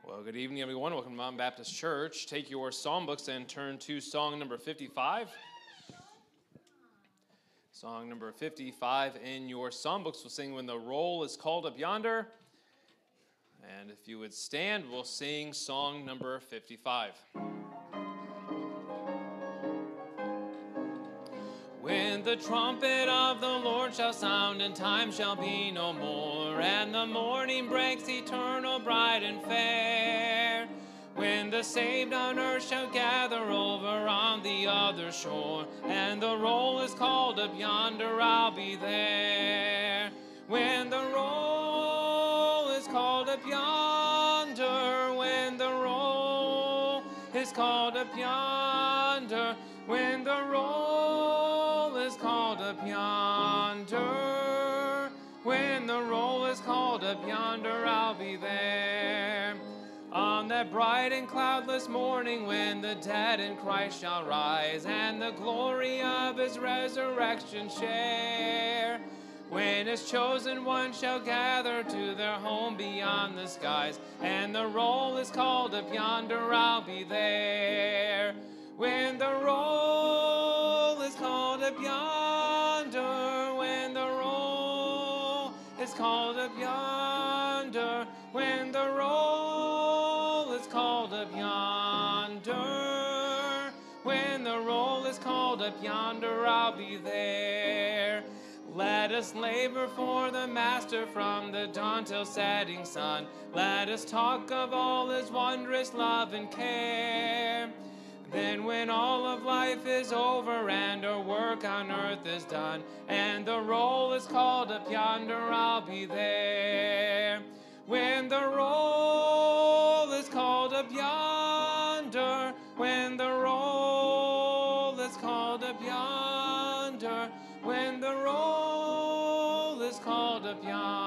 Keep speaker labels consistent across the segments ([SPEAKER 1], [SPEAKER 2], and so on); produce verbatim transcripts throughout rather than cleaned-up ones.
[SPEAKER 1] Well, good evening, everyone. Welcome to Mountain Baptist Church. Take your psalm books and turn to song number fifty-five. Song number fifty-five in your psalm books. We'll sing When the Roll is Called Up Yonder. And if you would stand, we'll sing song number fifty-five. When the trumpet of the Lord shall sound, and time shall be no more, and the morning breaks eternal, bright and fair. When the saved on earth shall gather over on the other shore, and the roll is called up yonder, I'll be there. When the roll is called up yonder, when the roll is called up yonder, when the roll is called up yonder, when the roll is called up yonder, I'll be there. On that bright and cloudless morning, when the dead in Christ shall rise, and the glory of his resurrection share, when his chosen ones shall gather to their home beyond the skies, and the roll is called up yonder, I'll be there. When the roll is called up yonder, when the roll is called up yonder, when the roll is called up yonder, when the roll is called up yonder, I'll be there. Let us labor for the Master from the dawn till setting sun. Let us talk of all his wondrous love and care. Then when all of life is over and our work on earth is done, and the roll is called up yonder, I'll be there. When the roll is called up yonder, when the roll is called up yonder, when the roll is called up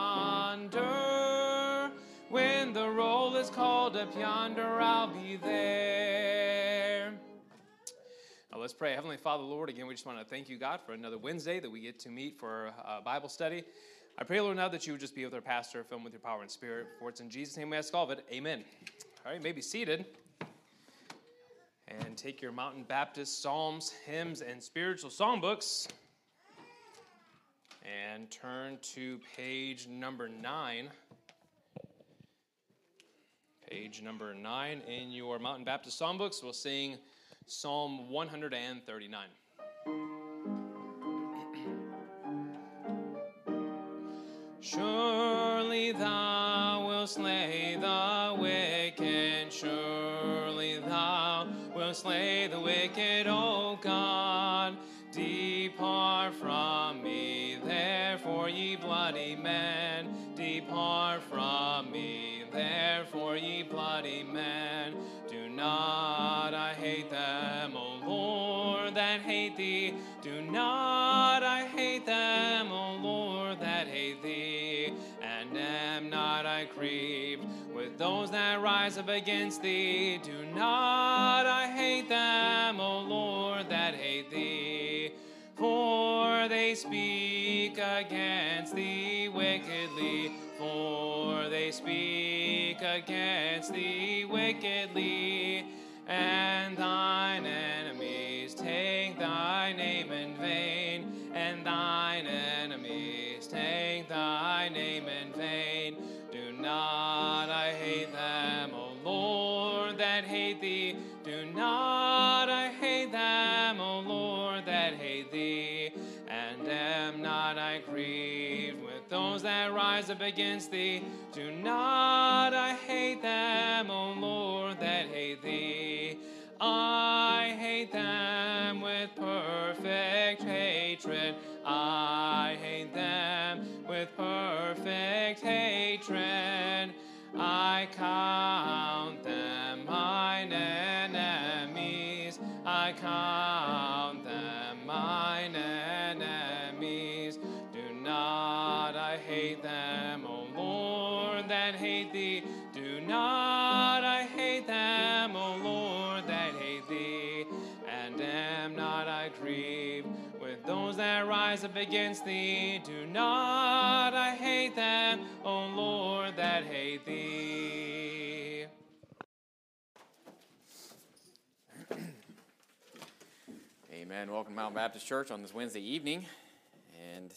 [SPEAKER 1] yonder, when the roll is called up yonder, I'll be there. Now let's pray. Heavenly Father, Lord, again, we just want to thank you, God, for another Wednesday that we get to meet for a Bible study. I pray, Lord, now that you would just be with our pastor, fill him with your power and spirit. For it's in Jesus' name we ask all of it. Amen. All right, you may be seated. And take your Mountain Baptist psalms, hymns, and spiritual songbooks and turn to page number nine. Page number nine in your Mountain Baptist songbooks. We'll sing Psalm one thirty-nine. Surely thou wilt slay the wicked, surely thou wilt slay the wicked, O God. Depart from me, therefore, ye bloody men. Depart from me, therefore, ye bloody men. Do not I hate them, O Lord, that hate thee. Do not I hate them, O Lord, that hate thee. And am not I grieved with those that rise up against thee. Do not I hate them, O Lord, that hate thee. For they speak against thee wickedly, for they speak against thee wickedly, and thine enemies take thy name in vain, and thine enemies take thy name in vain. Do not I hate them, O Lord, that hate thee. Do not I hate them, O Lord, that hate thee. And am not I grieved with those that rise up against thee. Do not I hate them, O Lord, that hate thee. I hate them with perfect hatred. I hate them with perfect hatred. I count them mine enemies. I count them mine enemies. Do not I hate them, O Lord, that hate thee. Do not I hate them, O Lord, that hate thee. And am not I grieved with those that rise up against thee. Do not I hate them, O Lord, that hate thee.
[SPEAKER 2] Amen. Welcome to Mountain Baptist Church on this Wednesday evening. And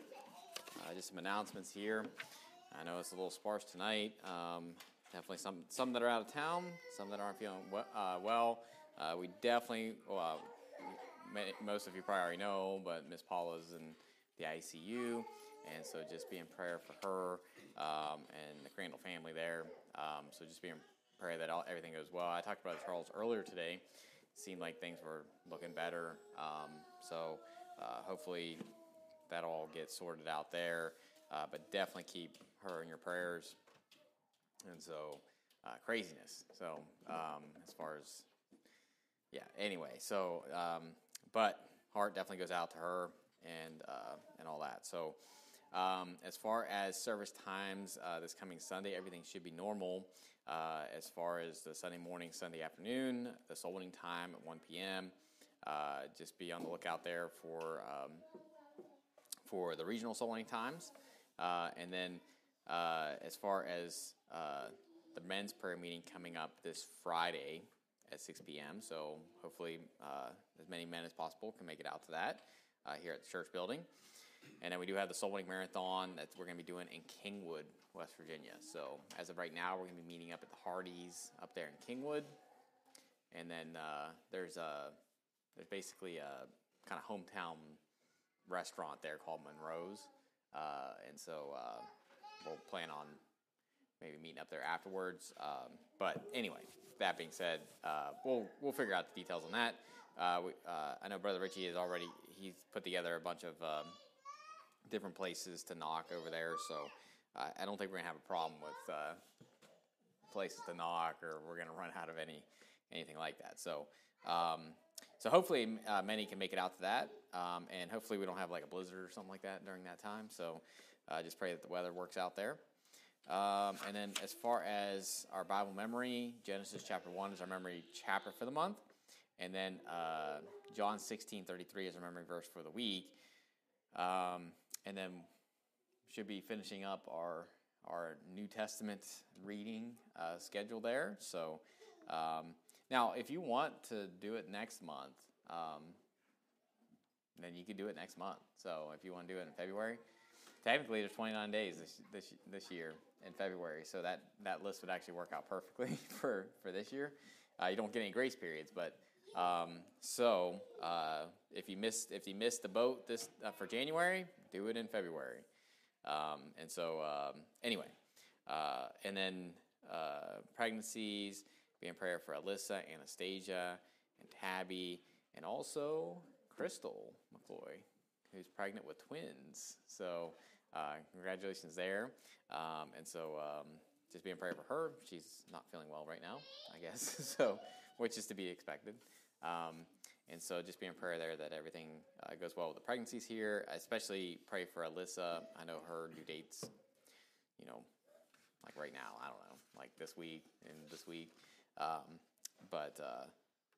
[SPEAKER 2] uh, just some announcements here. I know it's a little sparse tonight. Um, definitely some some that are out of town, some that aren't feeling we- uh, well. Uh, we definitely, well, many, most of you probably already know, but Miss Paula's in the I C U. And so just be in prayer for her um, and the Crandall family there. Um, so just be in prayer that all, everything goes well. I talked about Charles earlier today. Seemed like things were looking better. Um, so uh, hopefully that all gets sorted out there. Uh, but definitely keep her in your prayers. And so uh, craziness. So um, as far as, yeah, anyway. So, um, but heart definitely goes out to her and uh, and all that. So um, as far as service times uh, this coming Sunday, everything should be normal. Uh, as far as the Sunday morning, Sunday afternoon, the soul winning time at one p.m. Uh, just be on the lookout there for um, for the regional soul winning times. Uh, and then uh, as far as uh, the men's prayer meeting coming up this Friday at six p.m. So hopefully uh, as many men as possible can make it out to that uh, here at the church building. And then we do have the Soul Winning Marathon that we're going to be doing in Kingwood, West Virginia. So as of right now, we're going to be meeting up at the Hardee's up there in Kingwood. And then uh, there's a there's basically a kind of hometown restaurant there called Monroe's. Uh, and so uh, we'll plan on maybe meeting up there afterwards. Um, but anyway, that being said, uh, we'll we'll figure out the details on that. Uh, we, uh, I know Brother Richie has already he's put together a bunch of um, different places to knock over there, so uh, I don't think we're gonna have a problem with uh, places to knock, or we're gonna run out of any anything like that. So, um, so hopefully uh, many can make it out to that, um, and hopefully we don't have like a blizzard or something like that during that time. So, uh, just pray that the weather works out there. Um, and then as far as our Bible memory, Genesis chapter one is our memory chapter for the month, and then uh, John sixteen thirty-three is our memory verse for the week. Um, and then should be finishing up our our New Testament reading uh, schedule there. So um, now, if you want to do it next month, um, then you could do it next month. So if you want to do it in February, technically there's twenty-nine days this this this year in February, so that, that list would actually work out perfectly for, for this year. Uh, you don't get any grace periods, but um, so uh, if you missed if you missed the boat this uh, for January, do it in February. Um, and so um, anyway, uh, and then uh, pregnancies, be in prayer for Alyssa, Anastasia, and Tabby, and also Crystal McCloy, who's pregnant with twins. So uh, congratulations there. Um, and so um, just be in prayer for her. She's not feeling well right now, I guess, so which is to be expected. Um, and so just be in prayer there that everything uh, goes well with the pregnancies here. Especially pray for Alyssa. I know her due date's, you know, like right now. I don't know, like this week and this week. Um, but uh,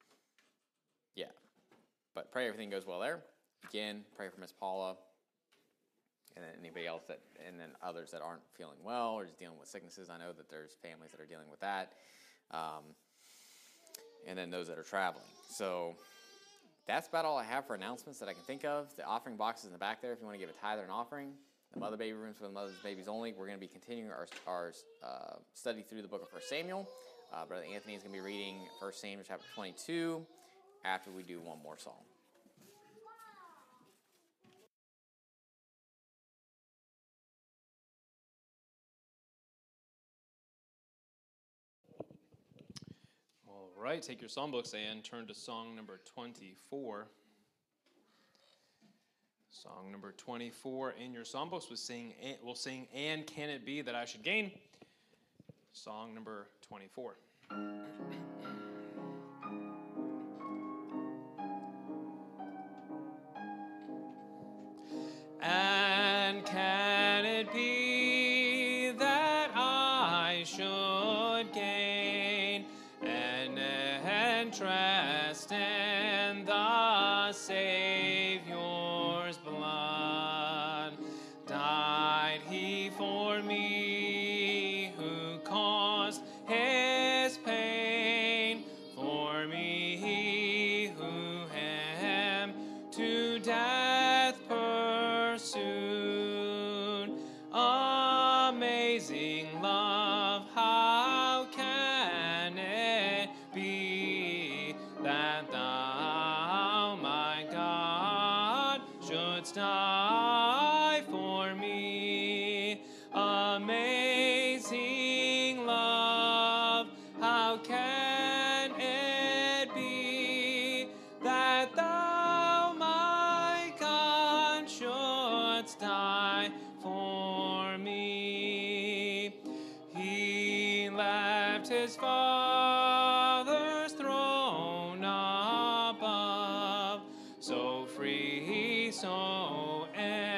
[SPEAKER 2] yeah, but pray everything goes well there. Again, pray for Miss Paula, and then anybody else that, and then others that aren't feeling well or just dealing with sicknesses. I know that there's families that are dealing with that. Um, and then those that are traveling. So that's about all I have for announcements that I can think of. The offering box is in the back there if you want to give a tithe or an offering. The mother baby rooms for the mother's babies only. We're going to be continuing our, our uh, study through the book of First Samuel. Uh, Brother Anthony is going to be reading First Samuel chapter twenty-two after we do one more song.
[SPEAKER 1] All right, take your songbooks and turn to song number twenty-four. Song number twenty-four in your songbooks. We'll sing, we'll sing And Can It Be That I Should Gain? Song number twenty-four. And can it be that I should gain an interest in the Savior's blood? Died he for me who caused his pain, for me who so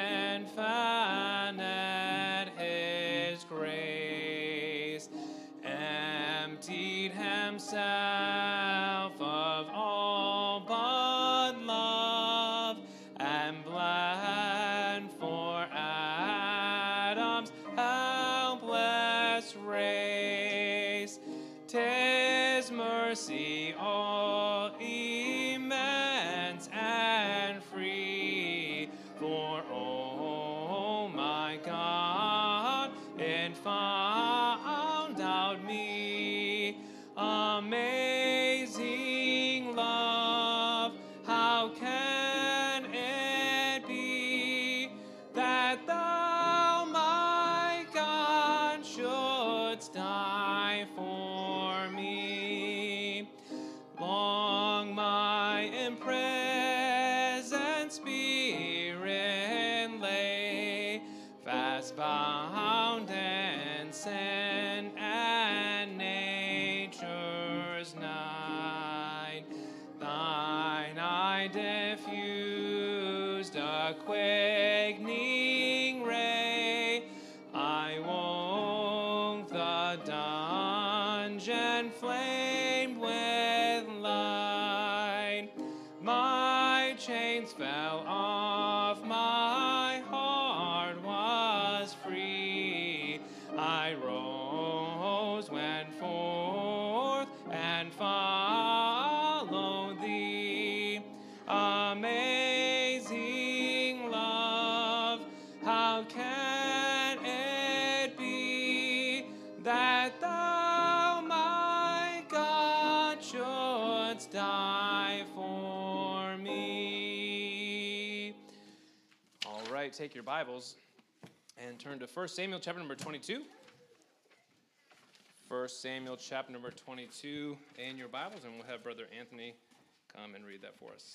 [SPEAKER 1] infinite his grace, emptied himself of all but love, and bled for Adam's helpless race. 'Tis mercy all immense and free, for oh my God, it found out me. Amazing love, how can it be that thou, my God, shouldst die for me? Long my imprisoned spirit lay, fast bound in sin and nature's night. Thine eye diffused a quickening ray. I woke the dungeon flamed with light. My chains fell off, my heart was free. I rose, went forth, and followed thee. Amazing love, how can it be that thou, my God, shouldst die for me? All right, take your Bibles and turn to First Samuel chapter number twenty-two. First Samuel chapter number twenty-two in your Bibles, and we'll have Brother Anthony come and read that for us.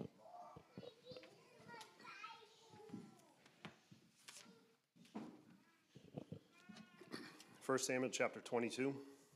[SPEAKER 3] First Samuel chapter twenty-two.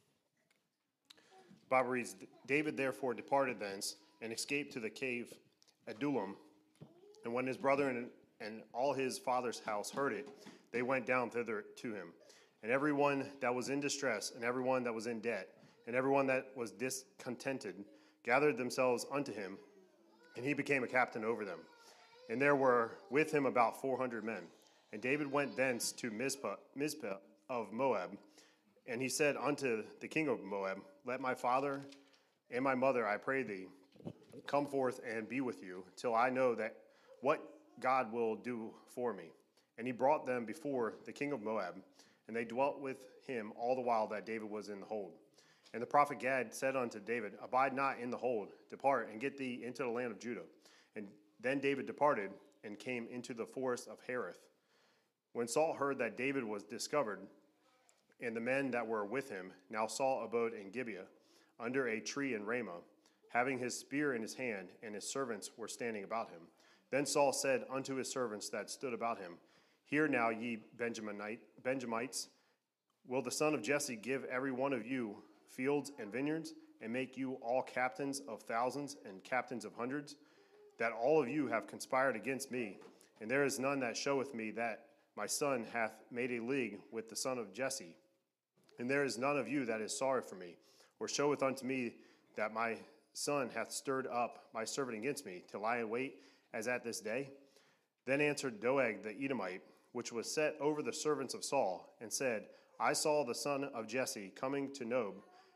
[SPEAKER 3] The Bible reads, David therefore departed thence and escaped to the cave Adullam. And when his brother and, and all his father's house heard it, they went down thither to him. And everyone that was in distress, and everyone that was in debt, and everyone that was discontented, gathered themselves unto him, and he became a captain over them. And there were with him about four hundred men. And David went thence to Mizpah, Mizpah of Moab, and he said unto the king of Moab, Let my father and my mother, I pray thee, come forth and be with you, till I know that what God will do for me. And he brought them before the king of Moab, and they dwelt with him all the while that David was in the hold. And the prophet Gad said unto David, Abide not in the hold, depart, and get thee into the land of Judah. And then David departed, and came into the forest of Hereth. When Saul heard that David was discovered, and the men that were with him, now Saul abode in Gibeah, under a tree in Ramah, having his spear in his hand, and his servants were standing about him. Then Saul said unto his servants that stood about him, Hear now, ye Benjaminite, Benjamites, will the son of Jesse give every one of you fields and vineyards, and make you all captains of thousands and captains of hundreds? That all of you have conspired against me, and there is none that showeth me that my son hath made a league with the son of Jesse. And there is none of you that is sorry for me, or showeth unto me that my son hath stirred up my servant against me, to lie in wait as at this day? Then answered Doeg the Edomite, which was set over the servants of Saul, and said, I saw the son of Jesse coming to Nob,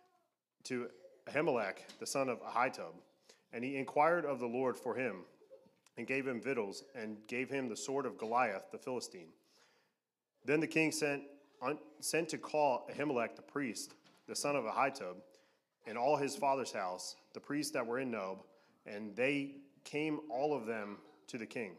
[SPEAKER 3] to Ahimelech the son of Ahitub. And he inquired of the Lord for him, and gave him victuals, and gave him the sword of Goliath the Philistine. Then the king sent, un, sent to call Ahimelech the priest, the son of Ahitub, and all his father's house, the priests that were in Nob, and they came all of them to the king.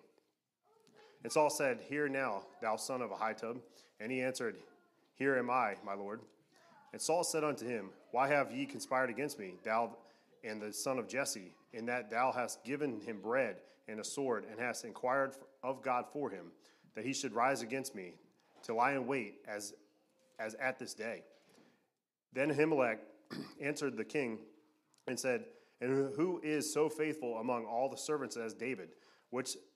[SPEAKER 3] And Saul said, Hear now, thou son of Ahitub. And he answered, Here am I, my lord. And Saul said unto him, Why have ye conspired against me, thou and the son of Jesse, in that thou hast given him bread and a sword, and hast inquired of God for him, that he should rise against me, to lie in wait as, as at this day? Then Ahimelech answered the king and said, And who is so faithful among all the servants as David, which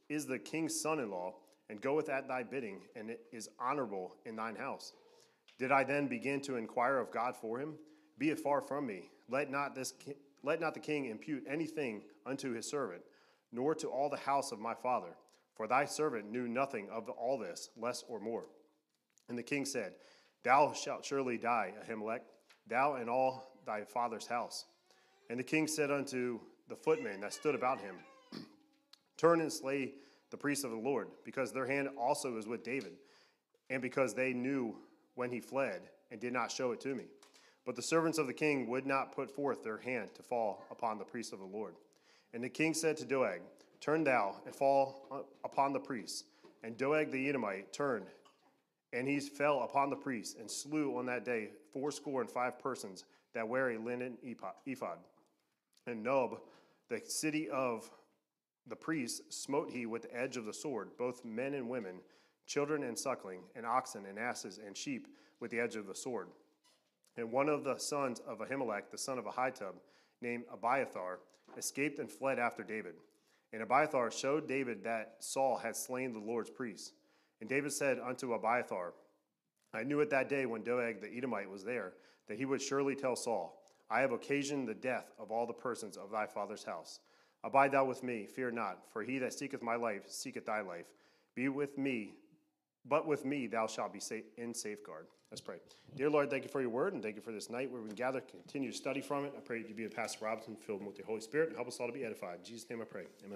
[SPEAKER 3] is the king's son-in-law, and goeth at thy bidding, and it is honorable in thine house. Did I then begin to inquire of God for him? Be it far from me. Let not this ki- let not the king impute anything unto his servant, nor to all the house of my father. For thy servant knew nothing of all this, less or more. And the king said, Thou shalt surely die, Ahimelech, thou and all thy father's house. And the king said unto the footmen that stood about him, Turn and slay the priests of the Lord, because their hand also is with David, and because they knew when he fled, and did not show it to me. But the servants of the king would not put forth their hand to fall upon the priests of the Lord. And the king said to Doeg, Turn thou and fall upon the priests. And Doeg the Edomite turned, and he fell upon the priests, and slew on that day fourscore and five persons that wear a linen ephod. And Nob, the city of the priests, smote he with the edge of the sword, both men and women, children and suckling, and oxen and asses and sheep with the edge of the sword. And one of the sons of Ahimelech, the son of Ahitub, named Abiathar, escaped and fled after David. And Abiathar showed David that Saul had slain the Lord's priests. And David said unto Abiathar, I knew it that day when Doeg the Edomite was there, that he would surely tell Saul, I have occasioned the death of all the persons of thy father's house. Abide thou with me, fear not, for he that seeketh my life seeketh thy life. Be with me, but with me thou shalt be in safeguard. Let's pray. Dear Lord, thank you for your word, and thank you for this night where we can gather, continue to study from it. I pray that you be with Pastor Robinson, filled with the Holy Spirit, and help us all to be edified. In Jesus' name I pray. Amen.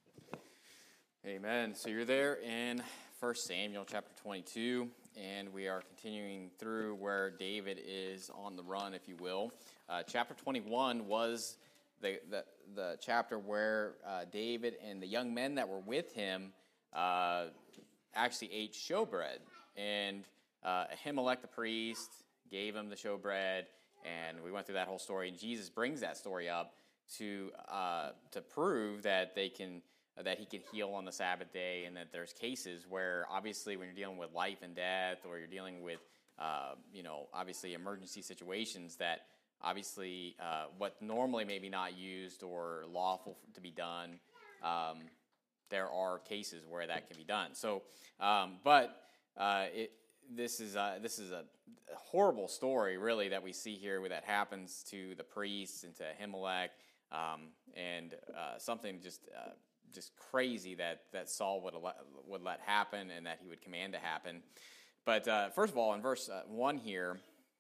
[SPEAKER 2] Amen. So you're there in First Samuel chapter twenty-two, and we are continuing through where David is on the run, if you will. Uh, chapter twenty-one was the the, the chapter where uh, David and the young men that were with him uh, actually ate showbread. And uh, Ahimelech the priest gave him the showbread, and we went through that whole story. And Jesus brings that story up to uh, to prove that they can that he can heal on the Sabbath day, and that there's cases where obviously when you're dealing with life and death, or you're dealing with uh, you know obviously emergency situations, that obviously uh, what normally maybe not used or lawful to be done, um, there are cases where that can be done. So, um, but uh, it, this is a, this is a horrible story, really, that we see here, where that happens to the priests and to Ahimelech, um, and uh, something just uh, just crazy that that Saul would let, would let happen, and that he would command to happen. But uh, first of all, in verse uh, one here,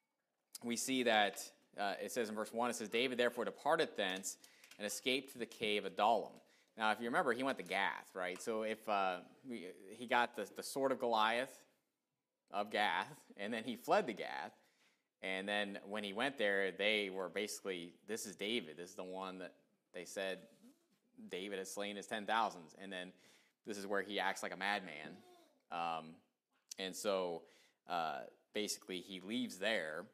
[SPEAKER 2] we see that uh, it says in verse one, it says, David therefore departed thence and escaped to the cave Adullam. Now, if you remember, he went to Gath, right? So if uh, we, he got the, the sword of Goliath of Gath, and then he fled to Gath, and then when he went there, they were basically, this is David. This is the one that they said David has slain his ten thousands. And then this is where he acts like a madman. Um, and so uh, basically he leaves there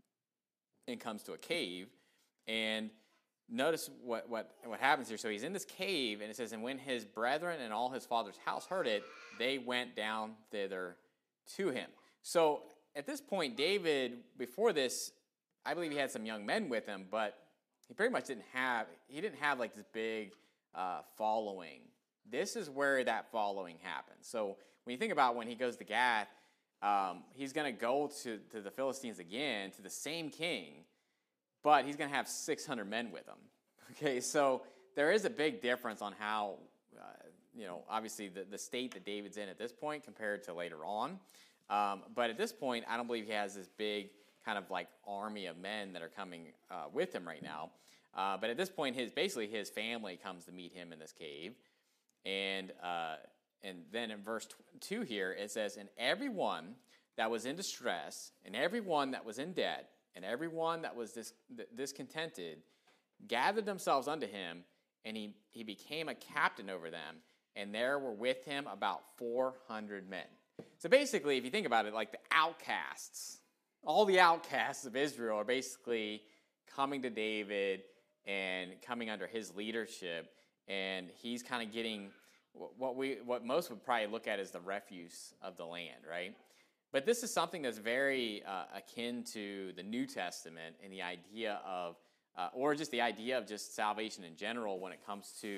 [SPEAKER 2] and comes to a cave, and notice what, what, what happens here. So he's in this cave, and it says, and when his brethren and all his father's house heard it, they went down thither to him. So at this point, David, before this, I believe he had some young men with him, but he pretty much didn't have, he didn't have like this big uh, following. This is where that following happens. So when you think about when he goes to Gath, um, he's going to go to to the Philistines again, to the same king, but he's going to have six hundred men with him. Okay, so there is a big difference on how, uh, you know, obviously the, the state that David's in at this point compared to later on. Um, but at this point, I don't believe he has this big kind of like army of men that are coming uh, with him right now. Uh, but at this point, his basically his family comes to meet him in this cave. And uh, and then in verse two here, it says, and everyone that was in distress, and everyone that was in debt, and everyone that was dis- discontented gathered themselves unto him, and he, he became a captain over them, and there were with him about four hundred men. So basically, if you think about it, like the outcasts, all the outcasts of Israel are basically coming to David and coming under his leadership, and he's kind of getting what we what most would probably look at as the refuse of the land, right? But this is something that's very uh, akin to the New Testament and the idea of, uh, or just the idea of just salvation in general when it comes to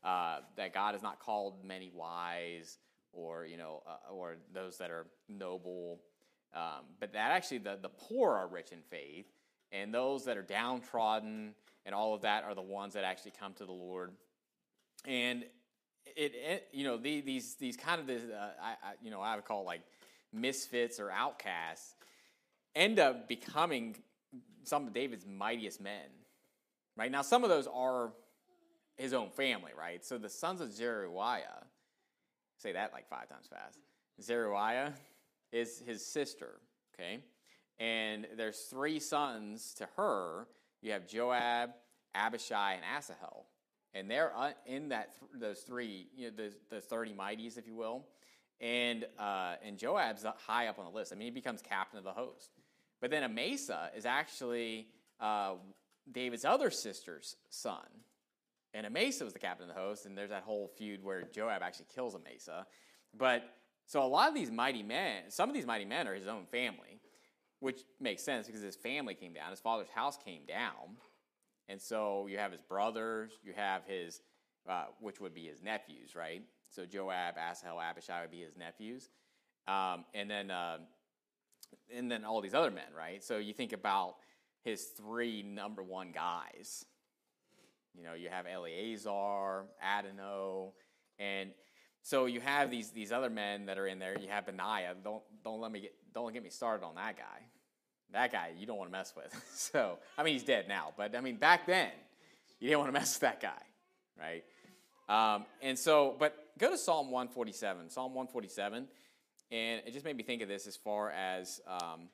[SPEAKER 2] uh, that God has not called many wise or, you know, uh, or those that are noble, um, but that actually the, the poor are rich in faith, and those that are downtrodden and all of that are the ones that actually come to the Lord. And it, it you know, the, these these kind of, this, uh, I, I, you know, I would call like misfits or outcasts end up becoming some of David's mightiest men, right? Now, some of those are his own family, right? So the sons of Zeruiah, say that like five times fast. Zeruiah is his sister, okay? And there's three sons to her. You have Joab, Abishai, and Asahel. And they're in that those three, you know, those, those thirty mighties, if you will. And uh, and Joab's high up on the list. I mean, he becomes captain of the host. But then Amasa is actually uh, David's other sister's son. And Amasa was the captain of the host, and there's that whole feud where Joab actually kills Amasa. But so a lot of these mighty men, some of these mighty men are his own family, which makes sense because his family came down. His father's house came down. And so you have his brothers, you have his, uh, which would be his nephews, right? So Joab, Asahel, Abishai would be his nephews. Um, and then uh, and then all these other men, right? So you think about his three number one guys. You know, you have Eleazar, Adonai, and so you have these these other men that are in there. You have Benaiah. Don't don't let me get don't get me started on that guy. That guy you don't want to mess with. So I mean, he's dead now, but I mean back then you didn't want to mess with that guy, right? Um, and so, but go to Psalm one forty-seven. Psalm one forty-seven, and it just made me think of this as far as um,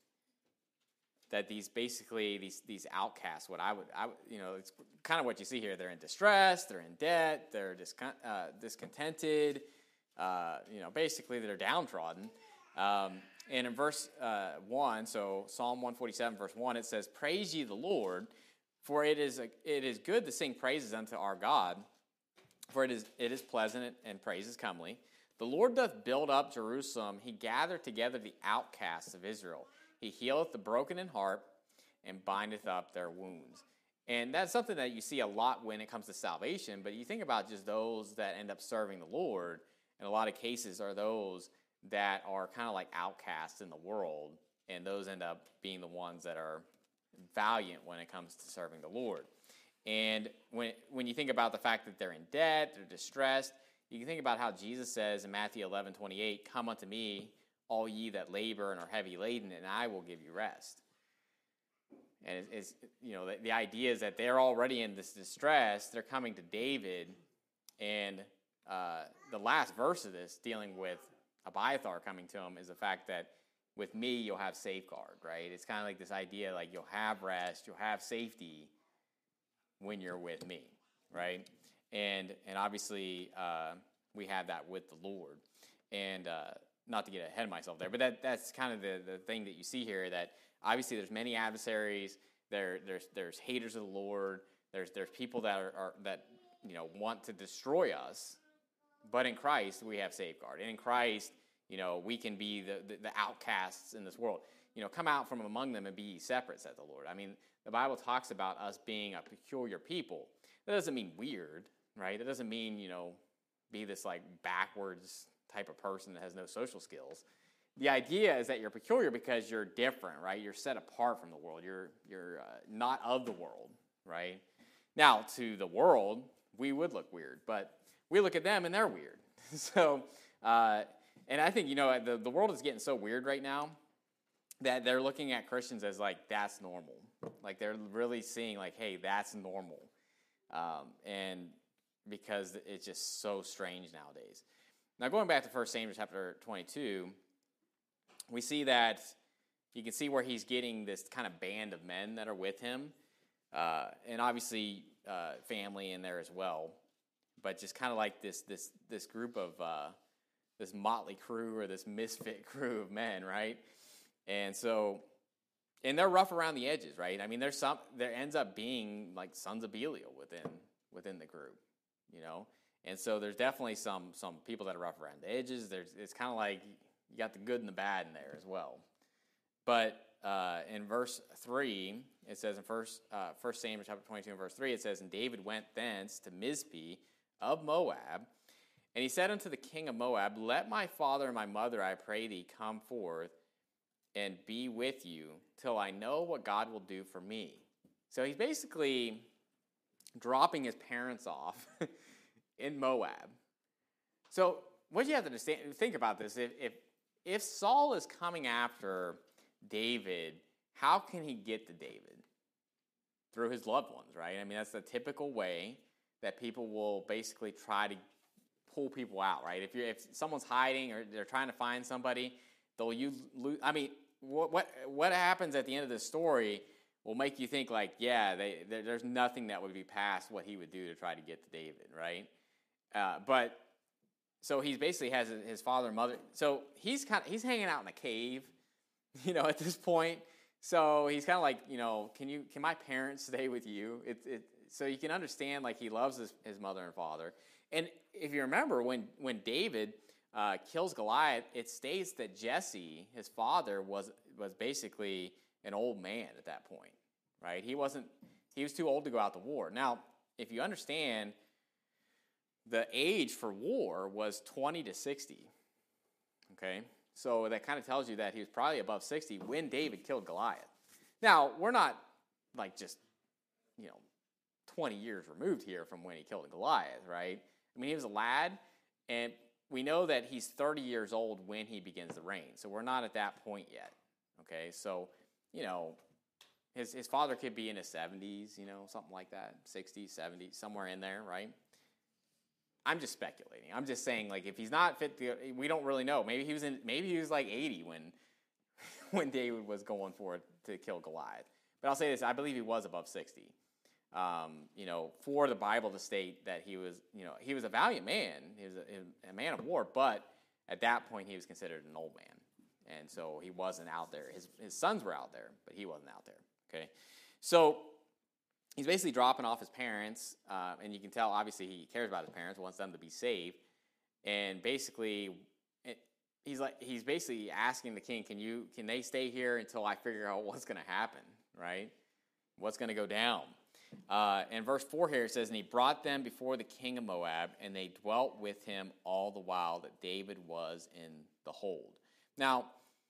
[SPEAKER 2] that these basically these these outcasts. What I would, I would, you know, it's kind of what you see here. They're in distress. They're in debt. They're discon- uh, discontented. Uh, you know, basically they're downtrodden. Um, and in verse uh, one, so Psalm one forty-seven, verse one, it says, "Praise ye the Lord, for it is a, it is good to sing praises unto our God, for it is it is pleasant and praise is comely. The Lord doth build up Jerusalem; he gathereth together the outcasts of Israel. He healeth the broken in heart, and bindeth up their wounds." And that's something that you see a lot when it comes to salvation. But you think about just those that end up serving the Lord, in a lot of cases are those that are kind of like outcasts in the world, and those end up being the ones that are valiant when it comes to serving the Lord. And when when you think about the fact that they're in debt, they're distressed, you can think about how Jesus says in Matthew eleven twenty-eight, "Come unto me, all ye that labor and are heavy laden, and I will give you rest." And it's, it's you know, the, the idea is that they're already in this distress. They're coming to David, and uh, the last verse of this, dealing with Abiathar coming to him, is the fact that with me you'll have safeguard, right? It's kind of like this idea, like you'll have rest, you'll have safety when you're with me, right? And and obviously uh, we have that with the Lord. And uh, not to get ahead of myself there, but that that's kind of the, the thing that you see here, that obviously there's many adversaries, there there's there's haters of the Lord, there's there's people that are, are that you know want to destroy us, but in Christ we have safeguard. And in Christ, you know, we can be the, the, the outcasts in this world. You know, come out from among them and be ye separate, said the Lord. I mean, the Bible talks about us being a peculiar people. That doesn't mean weird, right? That doesn't mean, you know, be this like backwards type of person that has no social skills. The idea is that you're peculiar because you're different, right? You're set apart from the world. You're you're uh, not of the world, right? Now, to the world, we would look weird, but we look at them and they're weird. so, uh, and I think, you know, the, the world is getting so weird right now that they're looking at Christians as like, that's normal. Like they're really seeing like, hey, that's normal. Um, and because it's just so strange nowadays. Now, going back to First Samuel chapter twenty-two, we see that you can see where he's getting this kind of band of men that are with him, uh, and obviously uh, family in there as well, but just kind of like this this this group of uh, this motley crew or this misfit crew of men, right? And so, and they're rough around the edges, right? I mean, there's some there ends up being like sons of Belial within within the group, you know. And so there's definitely some some people that are rough around the edges. There's it's kind of like you got the good and the bad in there as well. But uh, in verse three, it says in first uh, First Samuel chapter twenty-two and verse three, it says, "And David went thence to Mizpeh of Moab. And he said unto the king of Moab, let my father and my mother, I pray thee, come forth and be with you till I know what God will do for me. So he's basically dropping his parents off in Moab. So what you have to understand, think about this. If, if, if Saul is coming after David, how can he get to David? Through his loved ones, right? I mean, that's the typical way that people will basically try to pull people out, right? If you're if someone's hiding or they're trying to find somebody, they'll use. I mean, what what what happens at the end of the story will make you think like, yeah, they, there's nothing that would be past what he would do to try to get to David, right? Uh, but so he basically has his father and mother. So he's kind of he's hanging out in a cave, you know, at this point. So he's kind of like, you know, can you can my parents stay with you? It, it, so you can understand, like, he loves his, his mother and father. And if you remember, when, when David uh, kills Goliath, it states that Jesse, his father, was was basically an old man at that point, right? He wasn't, he was too old to go out to war. Now, if you understand, the age for war was twenty to sixty, okay? So that kind of tells you that he was probably above sixty when David killed Goliath. Now, we're not like just, you know, twenty years removed here from when he killed Goliath, right? I mean, he was a lad, and we know that he's thirty years old when he begins to reign. So we're not at that point yet, okay? So, you know, his, his father could be in his seventies, you know, something like that, sixties, seventies, somewhere in there, right? I'm just speculating. I'm just saying, like, if he's not fit, to, we don't really know. Maybe he was in. Maybe he was like eighty when, when David was going for it to kill Goliath. But I'll say this: I believe he was above sixty. Um, you know, for the Bible to state that he was, you know, he was a valiant man. He was a, a man of war, but at that point he was considered an old man, and so he wasn't out there. His his sons were out there, but he wasn't out there. Okay, so he's basically dropping off his parents, uh, and you can tell, obviously, he cares about his parents, wants them to be saved, and basically, it, he's like he's basically asking the king, "Can you can they stay here until I figure out what's going to happen, right? What's going to go down?" Uh, and verse four here says, "And he brought them before the king of Moab, and they dwelt with him all the while that David was in the hold." Now,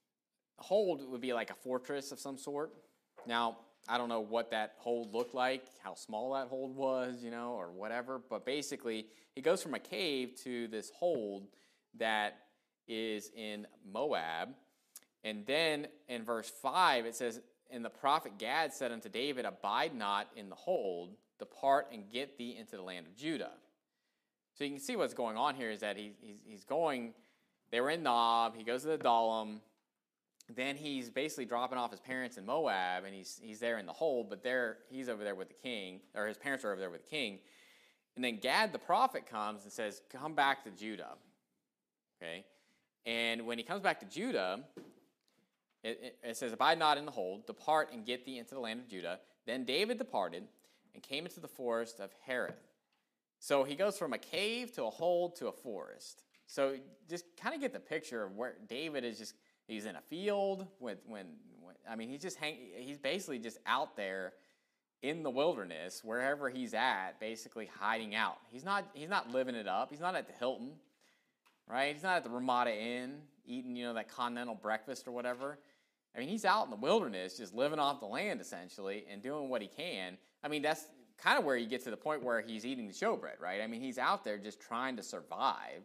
[SPEAKER 2] a hold would be like a fortress of some sort. Now, I don't know what that hold looked like, how small that hold was, you know, or whatever. But basically, he goes from a cave to this hold that is in Moab. And then in verse five, it says, "And the prophet Gad said unto David, Abide not in the hold, depart and get thee into the land of Judah." So you can see what's going on here is that he, he's, he's going, they were in Nob, he goes to the Adullam. Then he's basically dropping off his parents in Moab, and he's he's there in the hold, but there he's over there with the king, or his parents are over there with the king. And then Gad the prophet comes and says, "Come back to Judah." Okay? And when he comes back to Judah, it, it, it says, "Abide not in the hold, depart and get thee into the land of Judah." Then David departed and came into the forest of Hereth. So he goes from a cave to a hold to a forest. So just kind of get the picture of where David is just, he's in a field with, when, when I mean, he's just hang, he's basically just out there in the wilderness, wherever he's at, basically hiding out. He's not, he's not living it up. He's not at the Hilton, right? He's not at the Ramada Inn eating, you know, that continental breakfast or whatever. I mean, he's out in the wilderness, just living off the land, essentially, and doing what he can. I mean, that's kind of where you get to the point where he's eating the showbread, right? I mean, he's out there just trying to survive.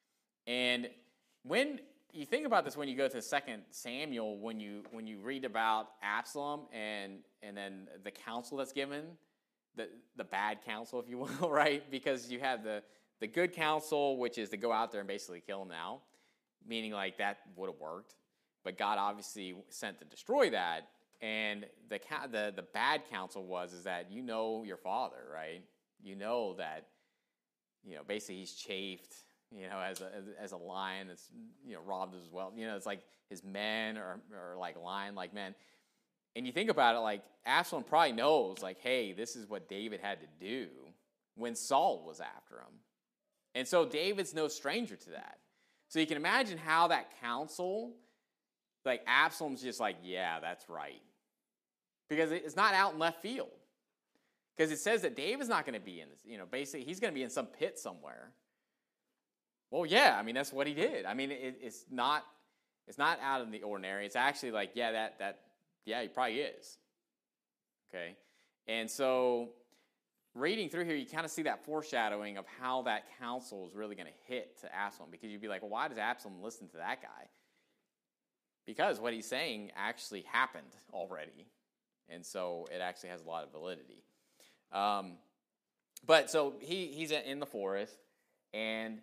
[SPEAKER 2] And when you think about this, when you go to Second Samuel, when you when you read about Absalom and and then the counsel that's given, the the bad counsel, if you will, right? Because you have the the good counsel, which is to go out there and basically kill him now, meaning like that would have worked, but God obviously sent to destroy that. And the the the bad counsel was is that you know your father, right? You know that, you know, basically he's chafed, you know, as a as a lion that's, you know, robbed as well. You know, it's like his men are, are like lion-like men. And you think about it, like Absalom probably knows, like, hey, this is what David had to do when Saul was after him. And so David's no stranger to that. So you can imagine how that counsel, like Absalom's just like, yeah, that's right. Because it's not out in left field. Because it says that David's not going to be in this, you know, basically he's going to be in some pit somewhere. Well, yeah, I mean, that's what he did. I mean, it, it's not it's not out of the ordinary. It's actually like, yeah, that, that, yeah, he probably is. Okay? And so reading through here, you kind of see that foreshadowing of how that counsel is really going to hit to Absalom. Because you'd be like, well, why does Absalom listen to that guy? Because what he's saying actually happened already. And so it actually has a lot of validity. Um, but so he, he's in the forest, and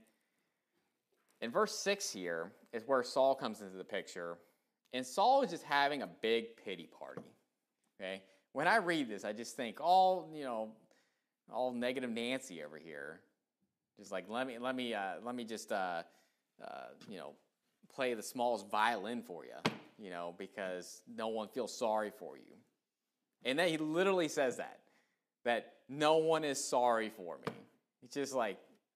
[SPEAKER 2] in verse six here is where Saul comes into the picture. And Saul is just having a big pity party. Okay? When I read this, I just think all, you know, all negative Nancy over here. Just like, let me, let me, uh, let me just, uh, uh, you know, play the smallest violin for you, you know, because no one feels sorry for you. And then he literally says that, that no one is sorry for me. It's just like,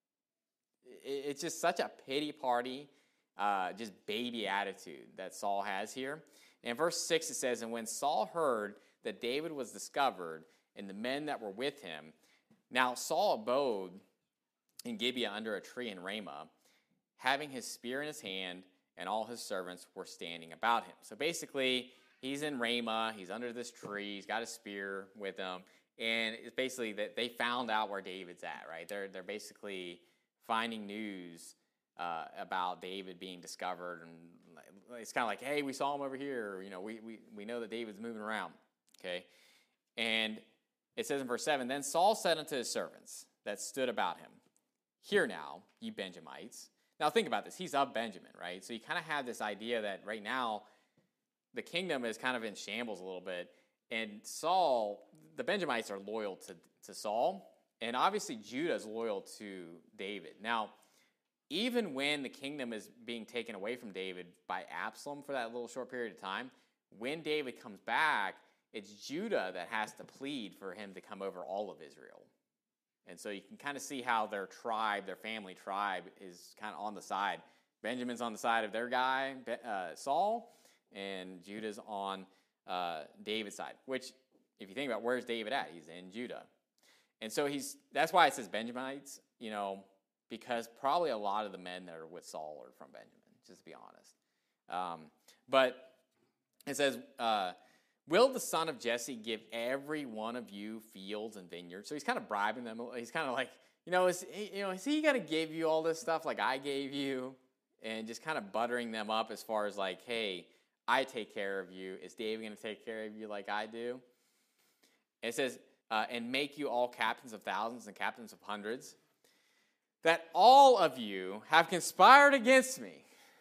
[SPEAKER 2] it's just such a pity party, uh, just baby attitude that Saul has here. And in verse six it says, and when Saul heard that David was discovered and the men that were with him, now Saul abode in Gibeah under a tree in Ramah, having his spear in his hand, and all his servants were standing about him. So basically, he's in Ramah, he's under this tree, he's got a spear with him, and it's basically that they found out where David's at, right? They're they're basically finding news uh, about David being discovered, and it's kind of like, hey, we saw him over here, you know, we, we, we know that David's moving around, okay? And it says in verse seven, then Saul said unto his servants that stood about him, hear now, ye Benjamites. Now think about this, he's of Benjamin, right? So you kind of have this idea that right now the kingdom is kind of in shambles a little bit, and Saul, the Benjamites are loyal to, to Saul, and obviously Judah is loyal to David. Now, even when the kingdom is being taken away from David by Absalom for that little short period of time, when David comes back, it's Judah that has to plead for him to come over all of Israel. And so you can kind of see how their tribe, their family tribe, is kind of on the side. Benjamin's on the side of their guy, uh, Saul, and Judah's on uh, David's side. Which, if you think about where's David at, he's in Judah. And so he's that's why it says Benjamites, you know, because probably a lot of the men that are with Saul are from Benjamin, just to be honest. Um, but it says, uh, will the son of Jesse give every one of you fields and vineyards? So he's kind of bribing them. He's kind of like, you know, is you know, is he going to give you all this stuff like I gave you? And just kind of buttering them up as far as like, hey, I take care of you. Is David going to take care of you like I do? And it says, uh, and make you all captains of thousands and captains of hundreds, that all of you have conspired against me.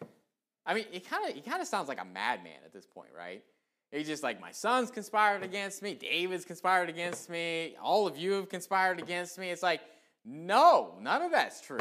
[SPEAKER 2] I mean, it kind of it kind of sounds like a madman at this point, right? He's just like, my son's conspired against me, David's conspired against me, all of you have conspired against me. It's like, no, none of that's true.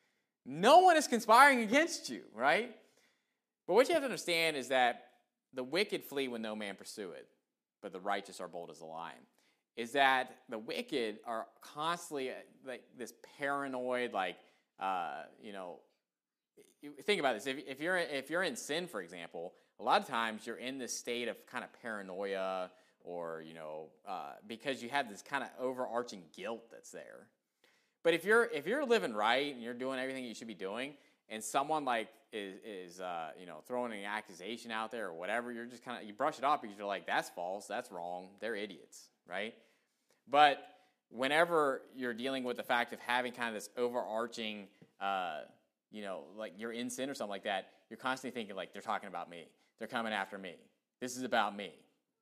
[SPEAKER 2] No one is conspiring against you, right? But what you have to understand is that the wicked flee when no man pursueth, but the righteous are bold as a lion. Is that the wicked are constantly like this paranoid, like, uh, you know, you think about this. If, if you're if you're in sin, for example, a lot of times you're in this state of kind of paranoia, or you know, uh, because you have this kind of overarching guilt that's there. But if you're if you're living right and you're doing everything you should be doing, and someone like is is uh, you know, throwing an accusation out there or whatever, you're just kind of you brush it off because you're like, that's false, that's wrong, they're idiots, right? But whenever you're dealing with the fact of having kind of this overarching, uh, you know, like you're in sin or something like that, you're constantly thinking like, they're talking about me, they're coming after me, this is about me.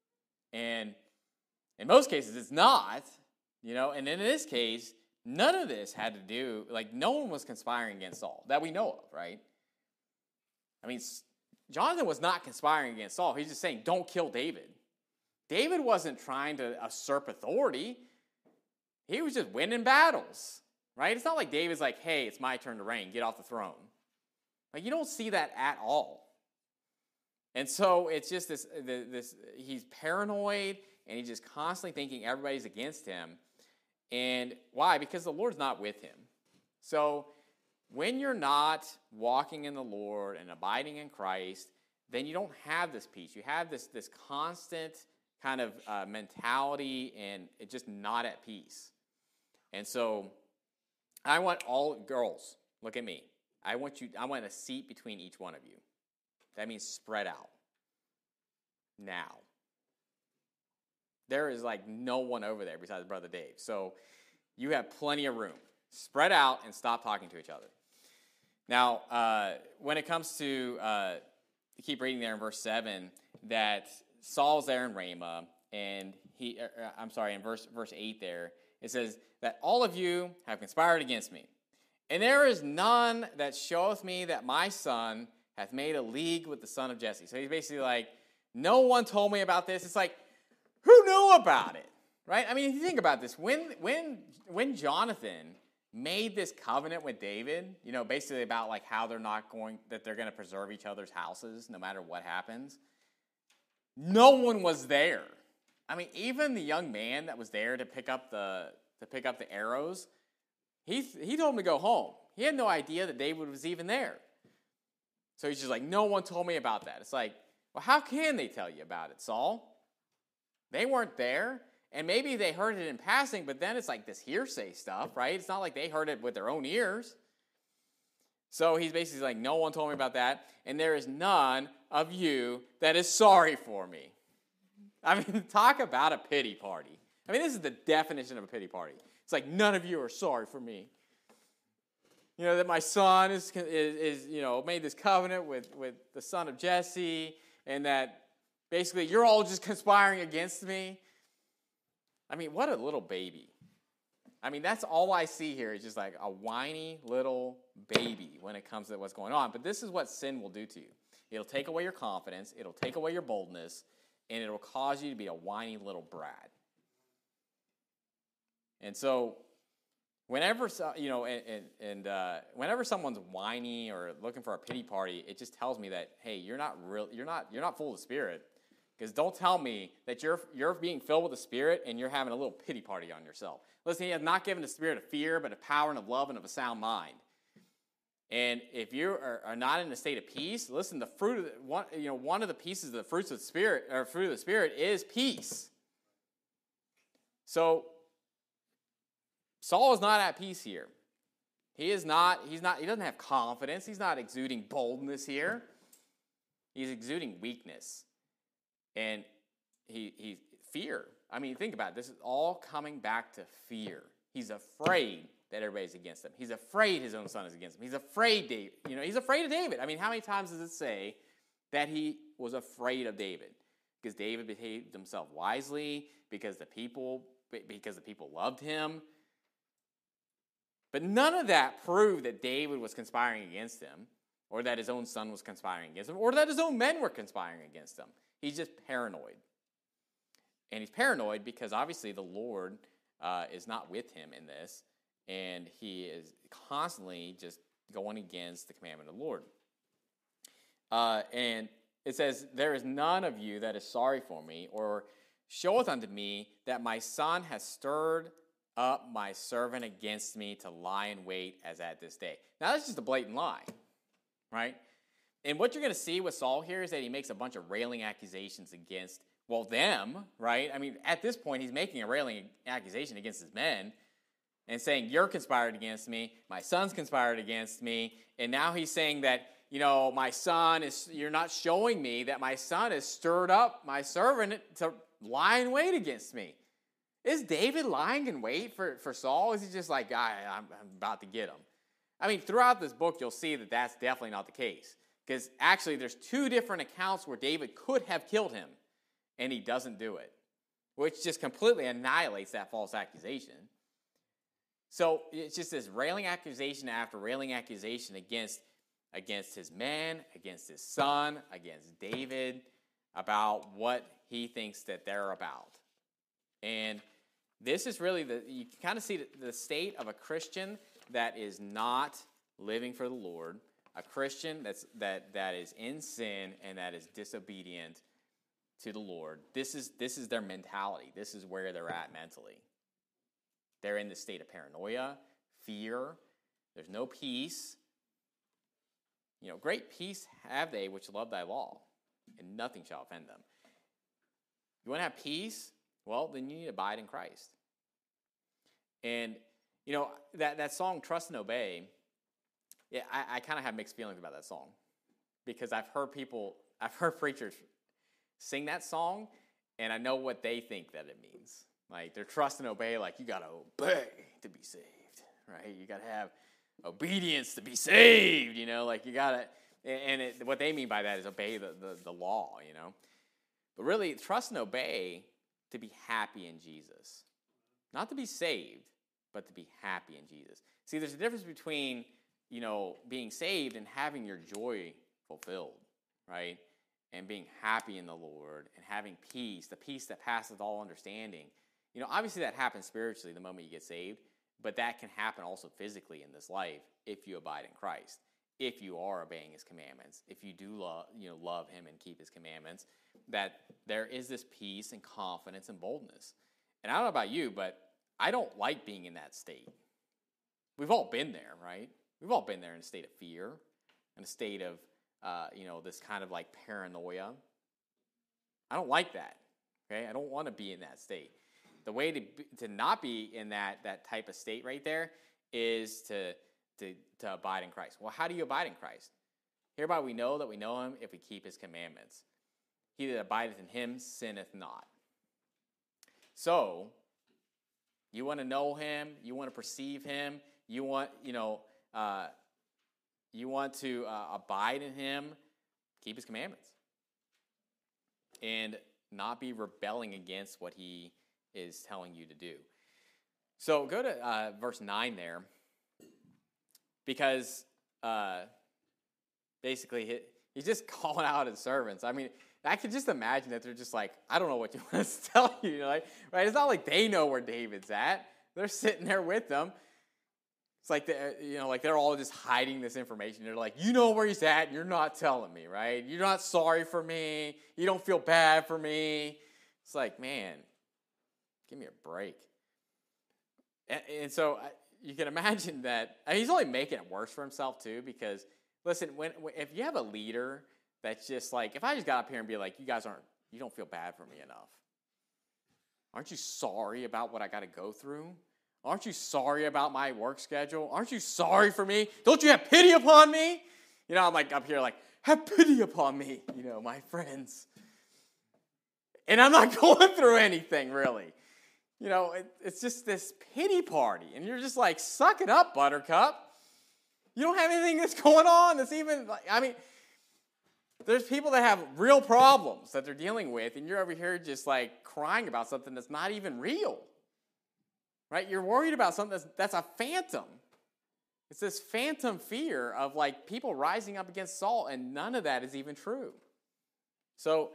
[SPEAKER 2] And in most cases, it's not, you know, and in this case, none of this had to do, like no one was conspiring against Saul that we know of, right? I mean, Jonathan was not conspiring against Saul. He's just saying, don't kill David. David wasn't trying to usurp authority. He was just winning battles, right? It's not like David's like, hey, it's my turn to reign. Get off the throne. Like, you don't see that at all. And so it's just this, this he's paranoid, and he's just constantly thinking everybody's against him. And why? Because the Lord's not with him. So when you're not walking in the Lord and abiding in Christ, then you don't have this peace. You have this, this constant kind of uh, mentality and it just not at peace. And so I want all girls, look at me. I want you. I want a seat between each one of you. That means spread out. Now. There is like no one over there besides Brother Dave. So you have plenty of room. Spread out and stop talking to each other. Now, uh, when it comes to, uh, you keep reading there in verse seven, that Saul's there in Ramah, and he, uh, I'm sorry, in verse verse eight there, it says that all of you have conspired against me. And there is none that showeth me that my son hath made a league with the son of Jesse. So he's basically like, no one told me about this. It's like, who knew about it, right? I mean, if you think about this, when when when Jonathan made this covenant with David, you know, basically about like how they're not going, that they're going to preserve each other's houses no matter what happens, no one was there. I mean, even the young man that was there to pick up the to pick up the arrows, he he told him to go home. He had no idea that David was even there. So he's just like, no one told me about that. It's like, well, how can they tell you about it, Saul? They weren't there, and maybe they heard it in passing, but then it's like this hearsay stuff, right? It's not like they heard it with their own ears. So he's basically like, no one told me about that, and there is none of you that is sorry for me. I mean, talk about a pity party. I mean, this is the definition of a pity party. It's like, none of you are sorry for me. You know, that my son is, is, is you know, made this covenant with, with the son of Jesse, and that basically, you're all just conspiring against me. I mean, what a little baby. I mean, that's all I see here is just like a whiny little baby when it comes to what's going on. But this is what sin will do to you. It'll take away your confidence. It'll take away your boldness. And it'll cause you to be a whiny little brat. And so, whenever, you know, and, and, and uh, whenever someone's whiny or looking for a pity party, it just tells me that, hey, you're not real, you're not, you're not full of the Spirit. Because don't tell me that you're you're being filled with the Spirit and you're having a little pity party on yourself. Listen, he has not given the spirit of fear, but of power and of love and of a sound mind. And if you are, are not in a state of peace, listen, the fruit of the, one, you know, one of the pieces of the fruits of the Spirit, or fruit of the Spirit, is peace. So Saul is not at peace here. He is not. He's not. He doesn't have confidence. He's not exuding boldness here. He's exuding weakness. And he, he fear. I mean, think about it. This is all coming back to fear. He's afraid that everybody's against him. He's afraid his own son is against him. He's afraid, David. You know, he's afraid of David. I mean, how many times does it say that he was afraid of David? Because David behaved himself wisely, because the people, because the people loved him. But none of that proved that David was conspiring against him, or that his own son was conspiring against him, or that his own men were conspiring against him. He's just paranoid. And he's paranoid because obviously the Lord uh, is not with him in this, and he is constantly just going against the commandment of the Lord. Uh, and it says, there is none of you that is sorry for me, or showeth unto me that my son has stirred up my servant against me to lie in wait as at this day. Now that's just a blatant lie, right? And what you're going to see with Saul here is that he makes a bunch of railing accusations against, well, them, right? I mean, at this point, he's making a railing accusation against his men and saying, you're conspired against me, my son's conspired against me, and now he's saying that, you know, my son is, you're not showing me that my son has stirred up my servant to lie in wait against me. Is David lying in wait for, for Saul? Is he just like, I, I'm, I'm about to get him? I mean, throughout this book, you'll see that that's definitely not the case. Because actually, there's two different accounts where David could have killed him, and he doesn't do it, which just completely annihilates that false accusation. So it's just this railing accusation after railing accusation against, against his men, against his son, against David, about what he thinks that they're about. And this is really, the you can kind of see the, the state of a Christian that is not living for the Lord, a Christian that's that that is in sin and that is disobedient to the Lord. This is this is their mentality. This is where they're at mentally. They're in the state of paranoia, fear. There's no peace. You know, great peace have they which love thy law, and nothing shall offend them. You want to have peace? Well, then you need to abide in Christ. And, you know, that, that song, Trust and Obey, yeah, I, I kind of have mixed feelings about that song. Because I've heard people, I've heard preachers sing that song, and I know what they think that it means. Like, they're trust and obey, like, you got to obey to be saved, right? You got to have obedience to be saved, you know? Like, you got to, and it, what they mean by that is obey the, the, the law, you know? But really, trust and obey to be happy in Jesus. Not to be saved, but to be happy in Jesus. See, there's a difference between, you know, being saved and having your joy fulfilled, right? And being happy in the Lord and having peace, the peace that passeth all understanding. You know, obviously that happens spiritually the moment you get saved, but that can happen also physically in this life if you abide in Christ, if you are obeying his commandments, if you do love, you know, love him and keep his commandments, that there is this peace and confidence and boldness. And I don't know about you, but I don't like being in that state. We've all been there, right? We've all been there in a state of fear, in a state of, uh, you know, this kind of like paranoia. I don't like that, okay? I don't want to be in that state. The way to to not be in that that type of state right there is to, to, to abide in Christ. Well, how do you abide in Christ? Hereby we know that we know him if we keep his commandments. He that abideth in him sinneth not. So, you want to know him, you want to perceive him, you want, you know, uh, you want to uh, abide in him, keep his commandments. And not be rebelling against what he is telling you to do. So go to uh, verse nine there, because uh, basically he, he's just calling out his servants. I mean, I could just imagine that they're just like, I don't know what you want us to tell you, you know, like, right? It's not like they know where David's at. They're sitting there with them. It's like, they're, you know, like they're all just hiding this information. They're like, you know where he's at, and you're not telling me, right? You're not sorry for me. You don't feel bad for me. It's like, man, give me a break. And, and so you can imagine that I mean, he's only making it worse for himself too, because listen, when, when if you have a leader that's just like, if I just got up here and be like, you guys aren't, you don't feel bad for me enough. Aren't you sorry about what I got to go through? Aren't you sorry about my work schedule? Aren't you sorry for me? Don't you have pity upon me? You know, I'm like up here like, have pity upon me, you know, my friends. And I'm not going through anything, really. You know, it, it's just this pity party. And you're just like, suck it up, Buttercup. You don't have anything that's going on that's even, like, I mean, there's people that have real problems that they're dealing with, and you're over here just like crying about something that's not even real. Right? You're worried about something that's, that's a phantom. It's this phantom fear of like people rising up against Saul, and none of that is even true. So,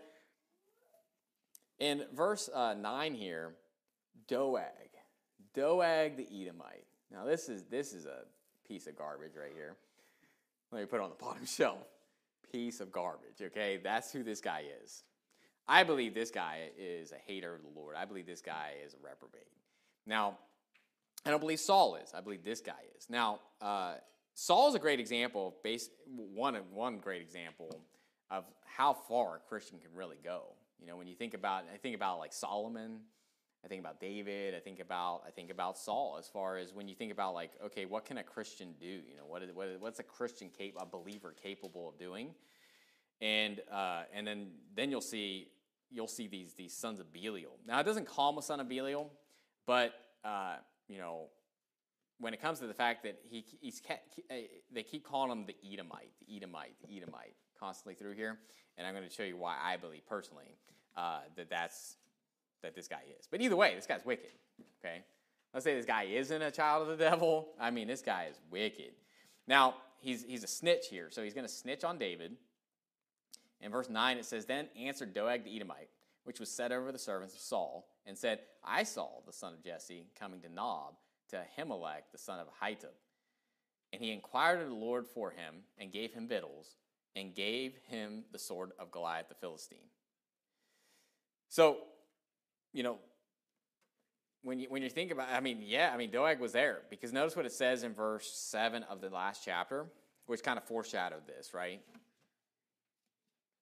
[SPEAKER 2] in verse uh, nine here, Doeg. Doeg the Edomite. Now this is this is a piece of garbage right here. Let me put it on the bottom shelf. Piece of garbage, okay? That's who this guy is. I believe this guy is a hater of the Lord. I believe this guy is a reprobate. Now, I don't believe Saul is. I believe this guy is. Now, uh, Saul is a great example, of base, one, one great example of how far a Christian can really go. You know, when you think about, I think about like Solomon, I think about David, I think about, I think about Saul. As far as when you think about like, okay, what can a Christian do? You know, what is, what is what's a Christian cap, a believer capable of doing? And uh, and then then you'll see you'll see these these sons of Belial. Now it doesn't call him a son of Belial, but uh, you know, when it comes to the fact that he he's they keep calling him the Edomite, the Edomite, the Edomite constantly through here, and I'm going to show you why I believe personally uh, that that's that this guy is. But either way, this guy's wicked. Okay, let's say this guy isn't a child of the devil. I mean, this guy is wicked. Now he's he's a snitch here, so he's going to snitch on David. In verse nine, it says, Then answered Doeg the Edomite, which was set over the servants of Saul, and said, I saw the son of Jesse coming to Nob, to Ahimelech the son of Ahitub. And he inquired of the Lord for him, and gave him victuals, and gave him the sword of Goliath the Philistine. So, you know, when you when you think about, I mean, yeah, I mean, Doeg was there, because notice what it says in verse seven of the last chapter, which kind of foreshadowed this, right?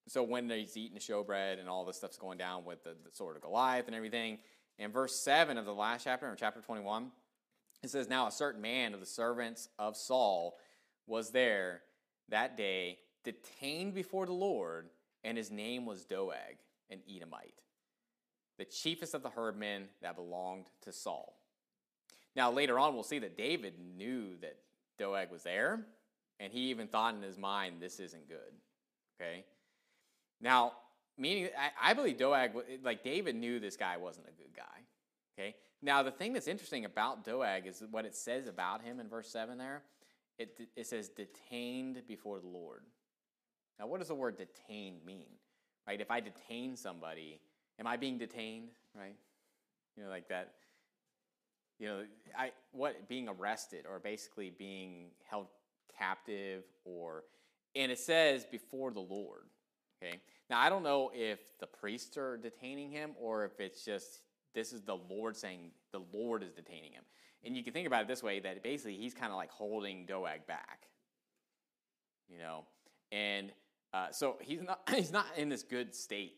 [SPEAKER 2] so when he's eating the showbread and all this stuff's going down with the, the sword of Goliath and everything, in verse seven of the last chapter, in chapter twenty-one, it says, now a certain man of the servants of Saul was there that day, detained before the Lord, and his name was Doeg, an Edomite, the chiefest of the herdmen that belonged to Saul. Now, later on, we'll see that David knew that Doeg was there, and he even thought in his mind, this isn't good, okay? Now, meaning, I, I believe Doeg, like David knew this guy wasn't a good guy, okay? Now, the thing that's interesting about Doeg is what it says about him in verse seven there. It, it says, detained before the Lord. Now, what does the word detained mean, right? If I detain somebody, am I being detained, right? You know, like that. You know, I what being arrested or basically being held captive, or, and it says before the Lord, okay? Now, I don't know if the priests are detaining him or if it's just, this is the Lord saying the Lord is detaining him. And you can think about it this way, that basically he's kind of like holding Doeg back, you know? And uh, so he's not he's not in this good state.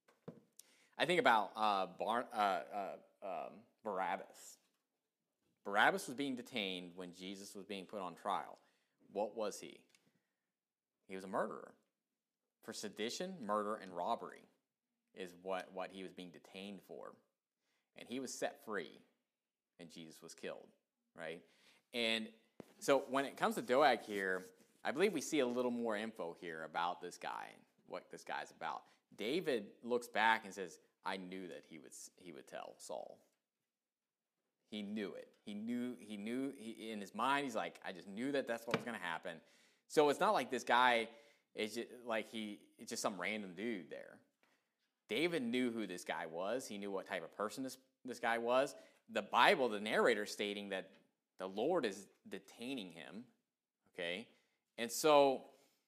[SPEAKER 2] I think about uh, Bar, uh, uh, um, Barabbas. Barabbas was being detained when Jesus was being put on trial. What was he? He was a murderer. For sedition, murder, and robbery is what, what he was being detained for. And he was set free, and Jesus was killed, right? And so when it comes to Doeg here, I believe we see a little more info here about this guy and what this guy's about. David looks back and says, I knew that he would he would tell Saul. He knew it. He knew, he knew he, in his mind, he's like, I just knew that that's what was going to happen. So it's not like this guy is just, like he, it's just some random dude there. David knew who this guy was. He knew what type of person this, this guy was. The Bible, the narrator stating that the Lord is detaining him, okay? And so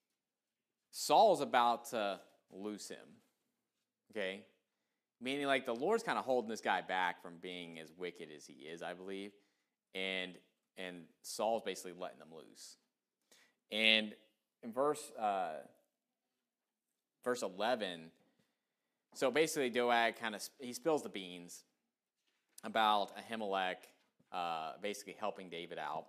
[SPEAKER 2] Saul's about to loose him, okay? Meaning like the Lord's kind of holding this guy back from being as wicked as he is, I believe. And and Saul's basically letting him loose. And in verse uh, verse eleven, so basically Doeg kind of, he spills the beans about Ahimelech uh, basically helping David out.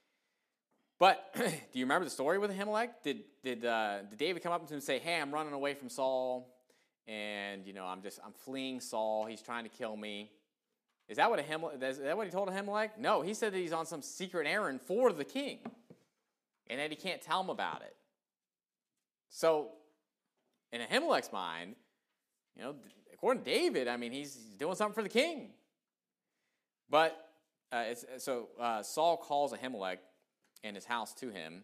[SPEAKER 2] But do you remember the story with Ahimelech? Did did uh, did David come up to him and say, hey, I'm running away from Saul, and, you know, I'm just, I'm fleeing Saul. He's trying to kill me. Is that what Ahimelech, is that what he told Ahimelech? No, he said that he's on some secret errand for the king, and that he can't tell him about it. So, in Ahimelech's mind, you know, according to David, I mean, he's, he's doing something for the king. But, uh, it's, so uh, Saul calls Ahimelech and his house to him.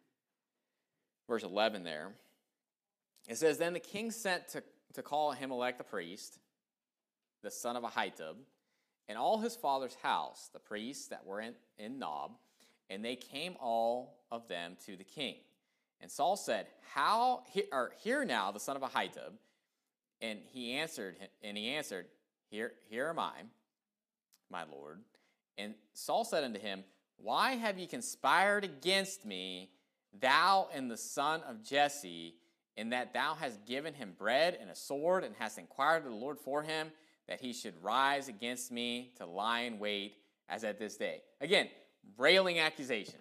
[SPEAKER 2] Verse eleven there. It says, then the king sent to to call Ahimelech the priest, the son of Ahitub, and all his father's house, the priests that were in, in Nob, and they came all of them to the king. And Saul said, "How he, or hear now the son of Ahitub," and he answered, and he answered, "Here, here am I, my lord." And Saul said unto him, "Why have ye conspired against me, thou and the son of Jesse, in that thou hast given him bread and a sword, and hast inquired of the Lord for him, that he should rise against me to lie in wait, as at this day?" Again, railing accusation.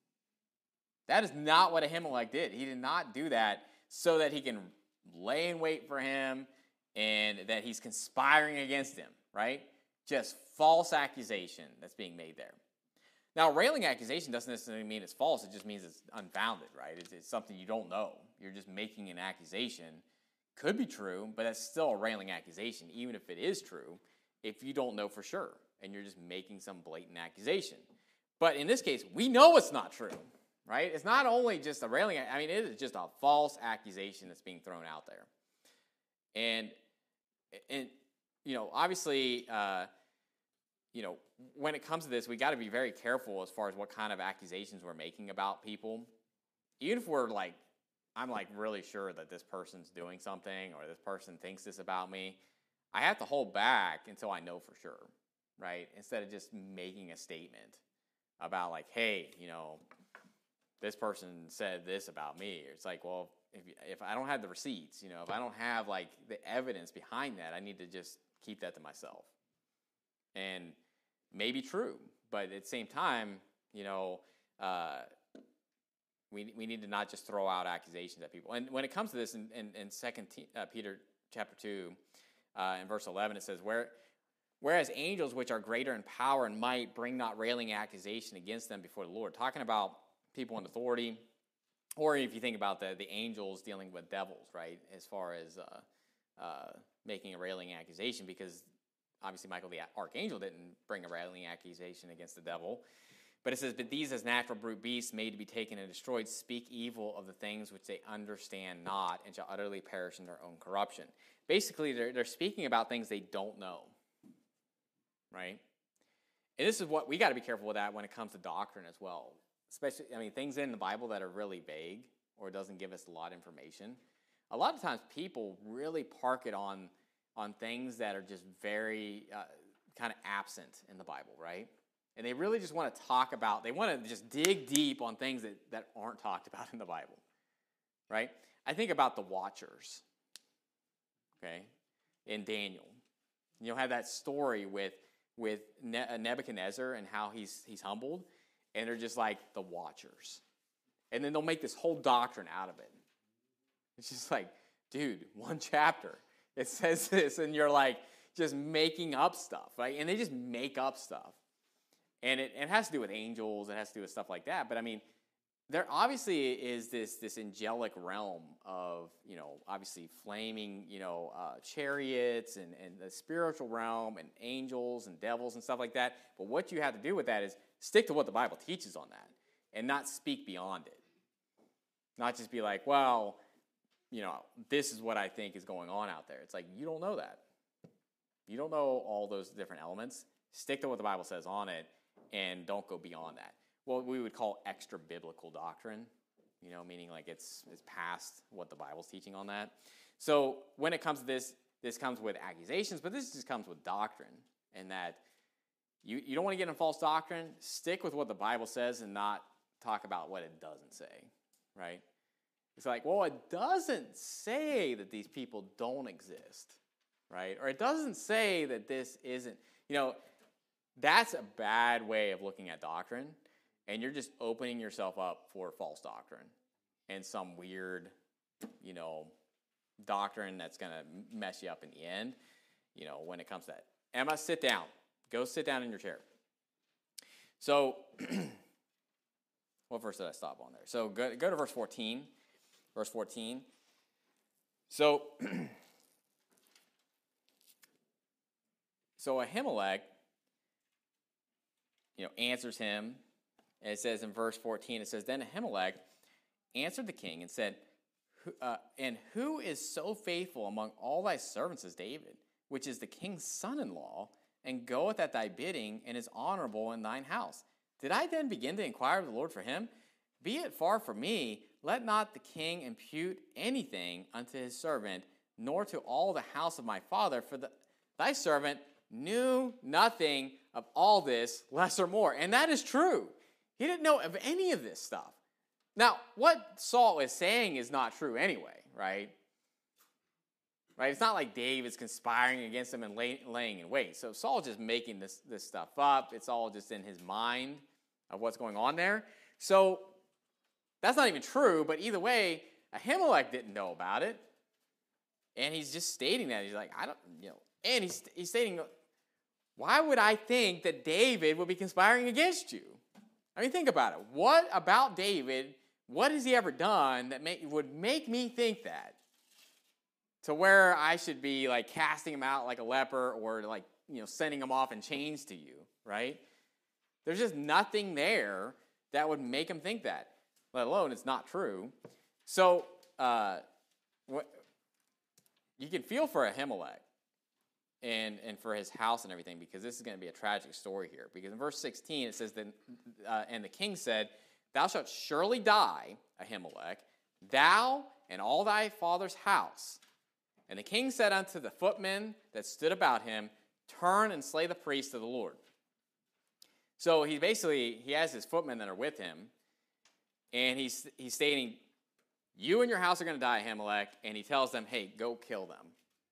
[SPEAKER 2] That is not what Ahimelech did. He did not do that so that he can lay in wait for him and that he's conspiring against him, right? Just false accusation that's being made there. Now, railing accusation doesn't necessarily mean it's false. It just means it's unfounded, right? It's, it's something you don't know. You're just making an accusation. Could be true, but that's still a railing accusation, even if it is true, if you don't know for sure, and you're just making some blatant accusation. But in this case, we know it's not true, right? It's not only just a railing, I mean, it is just a false accusation that's being thrown out there. And, and you know, obviously, uh, you know, when it comes to this, we got to be very careful as far as what kind of accusations we're making about people. Even if we're like, I'm like really sure that this person's doing something or this person thinks this about me, I have to hold back until I know for sure, right? Instead of just making a statement about like, hey, you know, this person said this about me. It's like, well, if if I don't have the receipts, you know, if I don't have like the evidence behind that, I need to just keep that to myself. And maybe true, but at the same time, you know, uh, we we need to not just throw out accusations at people. And when it comes to this, in in, in Second uh, Peter chapter two, uh, in verse eleven, it says, "Where whereas angels, which are greater in power and might, bring not railing accusation against them before the Lord," talking about people in authority. Or if you think about the, the angels dealing with devils, right, as far as uh, uh, making a railing accusation, because obviously Michael the archangel didn't bring a railing accusation against the devil. But it says, "But these as natural brute beasts made to be taken and destroyed speak evil of the things which they understand not, and shall utterly perish in their own corruption." Basically, they're, they're speaking about things they don't know, right? And this is what we got to be careful with that when it comes to doctrine as well. Especially, I mean, things in the Bible that are really vague or doesn't give us a lot of information. A lot of times people really park it on, on things that are just very uh, kind of absent in the Bible, right? And they really just want to talk about, they want to just dig deep on things that, that aren't talked about in the Bible, right? I think about the Watchers, okay, in Daniel. You'll have that story with, with Nebuchadnezzar and how he's he's humbled. And they're just like the Watchers. And then they'll make this whole doctrine out of it. It's just like, dude, one chapter. It says this, and you're like just making up stuff, right? And they just make up stuff. And it, it has to do with angels. It has to do with stuff like that. But, I mean, there obviously is this this angelic realm of, you know, obviously flaming, you know, uh, chariots and, and the spiritual realm and angels and devils and stuff like that. But what you have to do with that is stick to what the Bible teaches on that and not speak beyond it. Not just be like, well, you know, this is what I think is going on out there. It's like, you don't know that. You don't know all those different elements. Stick to what the Bible says on it and don't go beyond that. What we would call extra biblical doctrine, you know, meaning like it's it's past what the Bible's teaching on that. So when it comes to this, this comes with accusations, but this just comes with doctrine, and that you, you don't want to get in false doctrine. Stick with what the Bible says and not talk about what it doesn't say, right? It's like, well, it doesn't say that these people don't exist, right? Or it doesn't say that this isn't, you know, that's a bad way of looking at doctrine. And you're just opening yourself up for false doctrine and some weird, you know, doctrine that's going to mess you up in the end, you know, when it comes to that. Emma, sit down. Go sit down in your chair. So, what verse did I stop on there? So, go, go to verse fourteen. Verse fourteen. So, so Ahimelech, you know, answers him. And it says in verse fourteen, it says, "Then Ahimelech answered the king and said, uh, and who is so faithful among all thy servants as David, which is the king's son-in-law, and goeth at thy bidding, and is honorable in thine house? Did I then begin to inquire of the Lord for him? Be it far from me, let not the king impute anything unto his servant, nor to all the house of my father, for the, thy servant knew nothing of all this, less or more." And that is true. He didn't know of any of this stuff. Now, what Saul is saying is not true anyway, right? Right? It's not like David's conspiring against him and lay, laying in wait. So Saul's just making this, this stuff up. It's all just in his mind of what's going on there. So that's not even true, but either way, Ahimelech didn't know about it. And he's just stating that. He's like, I don't, you know, and he's, he's stating, why would I think that David would be conspiring against you? I mean, think about it. What about David, what has he ever done that make, would make me think that? To where I should be like casting him out like a leper or like, you know, sending him off in chains to you, right? There's just nothing there that would make him think that, let alone it's not true. So uh, what, you can feel for Ahimelech and, and for his house and everything, because this is going to be a tragic story here. Because in verse sixteen it says, that, uh, and the king said, "Thou shalt surely die, Ahimelech, thou and all thy father's house." And the king said unto the footmen that stood about him, "Turn and slay the priest of the Lord." So he basically, he has his footmen that are with him, and he's, he's stating, you and your house are going to die, Ahimelech. And he tells them, hey, go kill them.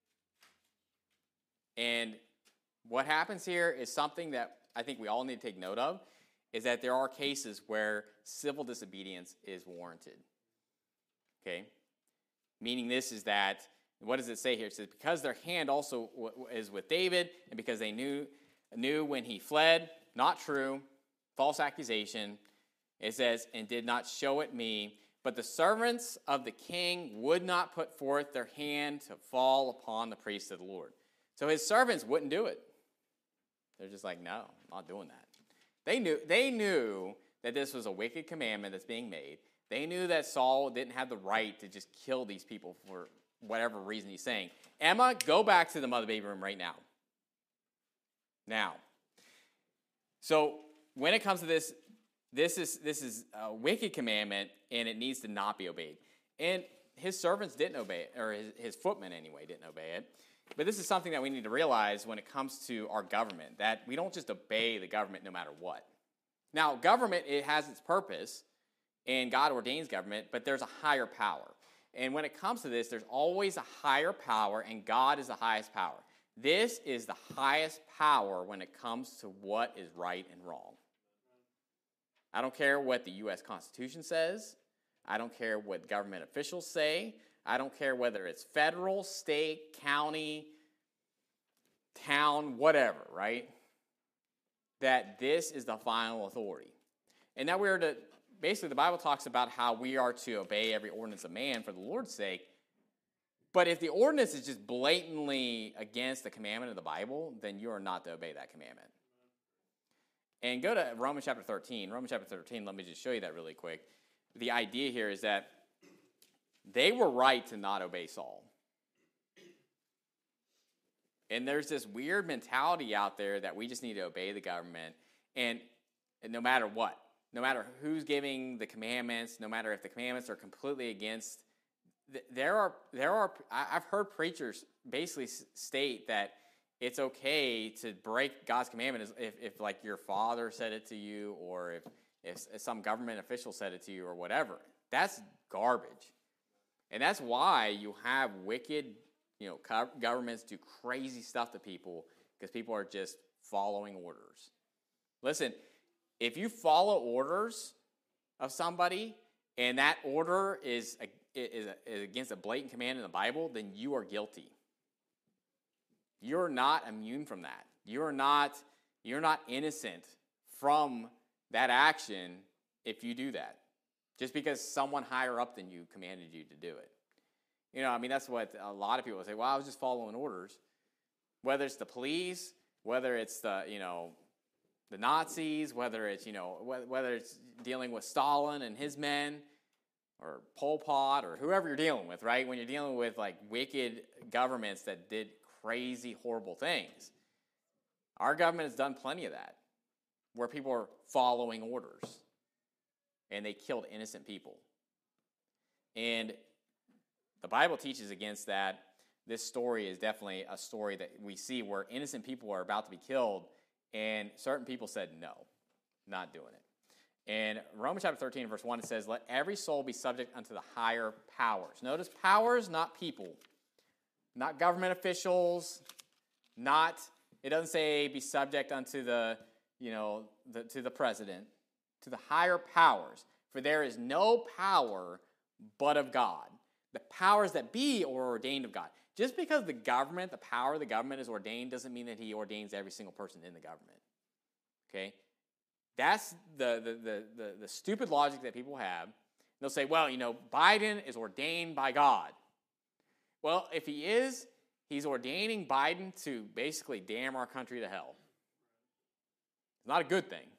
[SPEAKER 2] And what happens here is something that I think we all need to take note of, is that there are cases where civil disobedience is warranted. Okay? Meaning this is that, what does it say here? It says, because their hand also is with David, and because they knew, knew when he fled, not true, false accusation. It says, and did not show it me, but the servants of the king would not put forth their hand to fall upon the priests of the Lord. So his servants wouldn't do it. They're just like, no, I'm not doing that. They knew, they knew that this was a wicked commandment that's being made. They knew that Saul didn't have the right to just kill these people for whatever reason he's saying. Emma, go back to the mother baby room right now. Now. So when it comes to this, this is this is a wicked commandment, and it needs to not be obeyed. And his servants didn't obey it, or his, his footmen anyway didn't obey it. But this is something that we need to realize when it comes to our government, that we don't just obey the government no matter what. Now, government, it has its purpose, and God ordains government, but there's a higher power. And when it comes to this, there's always a higher power, and God is the highest power. This is the highest power when it comes to what is right and wrong. I don't care what the U S Constitution says. I don't care what government officials say. I don't care whether it's federal, state, county, town, whatever, right? That this is the final authority. And now we're to, basically the Bible talks about how we are to obey every ordinance of man for the Lord's sake. But if the ordinance is just blatantly against the commandment of the Bible, then you are not to obey that commandment. And go to Romans chapter thirteen. Romans chapter thirteen, let me just show you that really quick. The idea here is that they were right to not obey Saul. And there's this weird mentality out there that we just need to obey the government, and, and no matter what, no matter who's giving the commandments, no matter if the commandments are completely against, there are, there are I've heard preachers basically state that it's okay to break God's commandment if, if like your father said it to you, or if, if, if some government official said it to you, or whatever. That's garbage. And that's why you have wicked, you know, governments do crazy stuff to people, because people are just following orders. Listen, if you follow orders of somebody and that order is, a, is, a, is against a blatant command in the Bible, then you are guilty. You're not immune from that. You're not, you're not innocent from that action if you do that, just because someone higher up than you commanded you to do it. You know, I mean, that's what a lot of people say, well, I was just following orders. Whether it's the police, whether it's the, you know, the Nazis, whether it's, you know, whether it's dealing with Stalin and his men, or Pol Pot, or whoever you're dealing with, right? When you're dealing with, like, wicked governments that did crazy, horrible things. Our government has done plenty of that, where people are following orders, and they killed innocent people. And the Bible teaches against that. This story is definitely a story that we see where innocent people are about to be killed, and certain people said, no, not doing it. In Romans chapter thirteen, verse one, it says, let every soul be subject unto the higher powers. Notice, powers, not people. Not government officials, not, it doesn't say be subject unto the, you know, the, to the president, to the higher powers. For there is no power but of God. The powers that be are ordained of God. Just because the government, the power of the government is ordained, doesn't mean that he ordains every single person in the government. Okay? That's the, the, the, the, the stupid logic that people have. They'll say, well, you know, Biden is ordained by God. Well, if he is, he's ordaining Biden to basically damn our country to hell. It's not a good thing,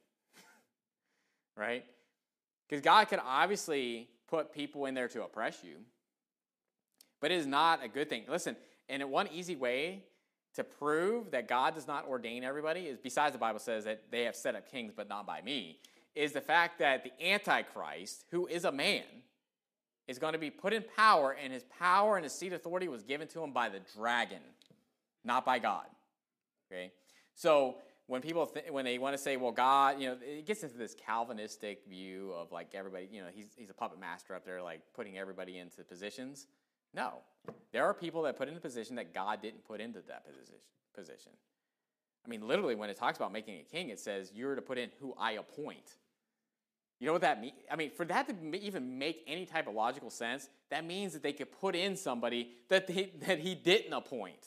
[SPEAKER 2] right? Because God could obviously put people in there to oppress you, but it is not a good thing. Listen, and one easy way to prove that God does not ordain everybody is, besides the Bible says that they have set up kings, but not by me, is the fact that the Antichrist, who is a man, is going to be put in power, and his power and his seat authority was given to him by the dragon, not by God. Okay? So when people th- when they want to say, well, God, you know, it gets into this Calvinistic view of like everybody, you know, he's he's a puppet master up there, like putting everybody into positions. No, there are people that put in a position that God didn't put into that position. Position. I mean, literally, when it talks about making a king, it says you're to put in who I appoint. You know what that means? I mean, for that to even make any type of logical sense, that means that they could put in somebody that they, that he didn't appoint.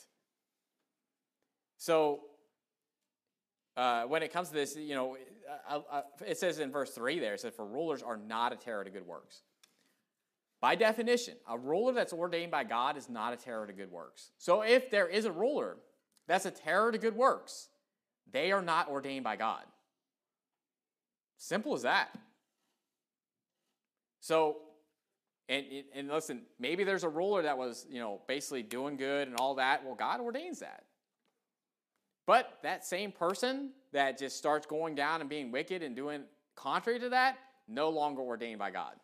[SPEAKER 2] So, uh, when it comes to this, you know, uh, uh, it says in verse three there, it says, for rulers are not a terror to good works. By definition, a ruler that's ordained by God is not a terror to good works. So if there is a ruler that's a terror to good works, they are not ordained by God. Simple as that. So, and, and listen, maybe there's a ruler that was, you know, basically doing good and all that. Well, God ordains that. But that same person that just starts going down and being wicked and doing contrary to that, no longer ordained by God.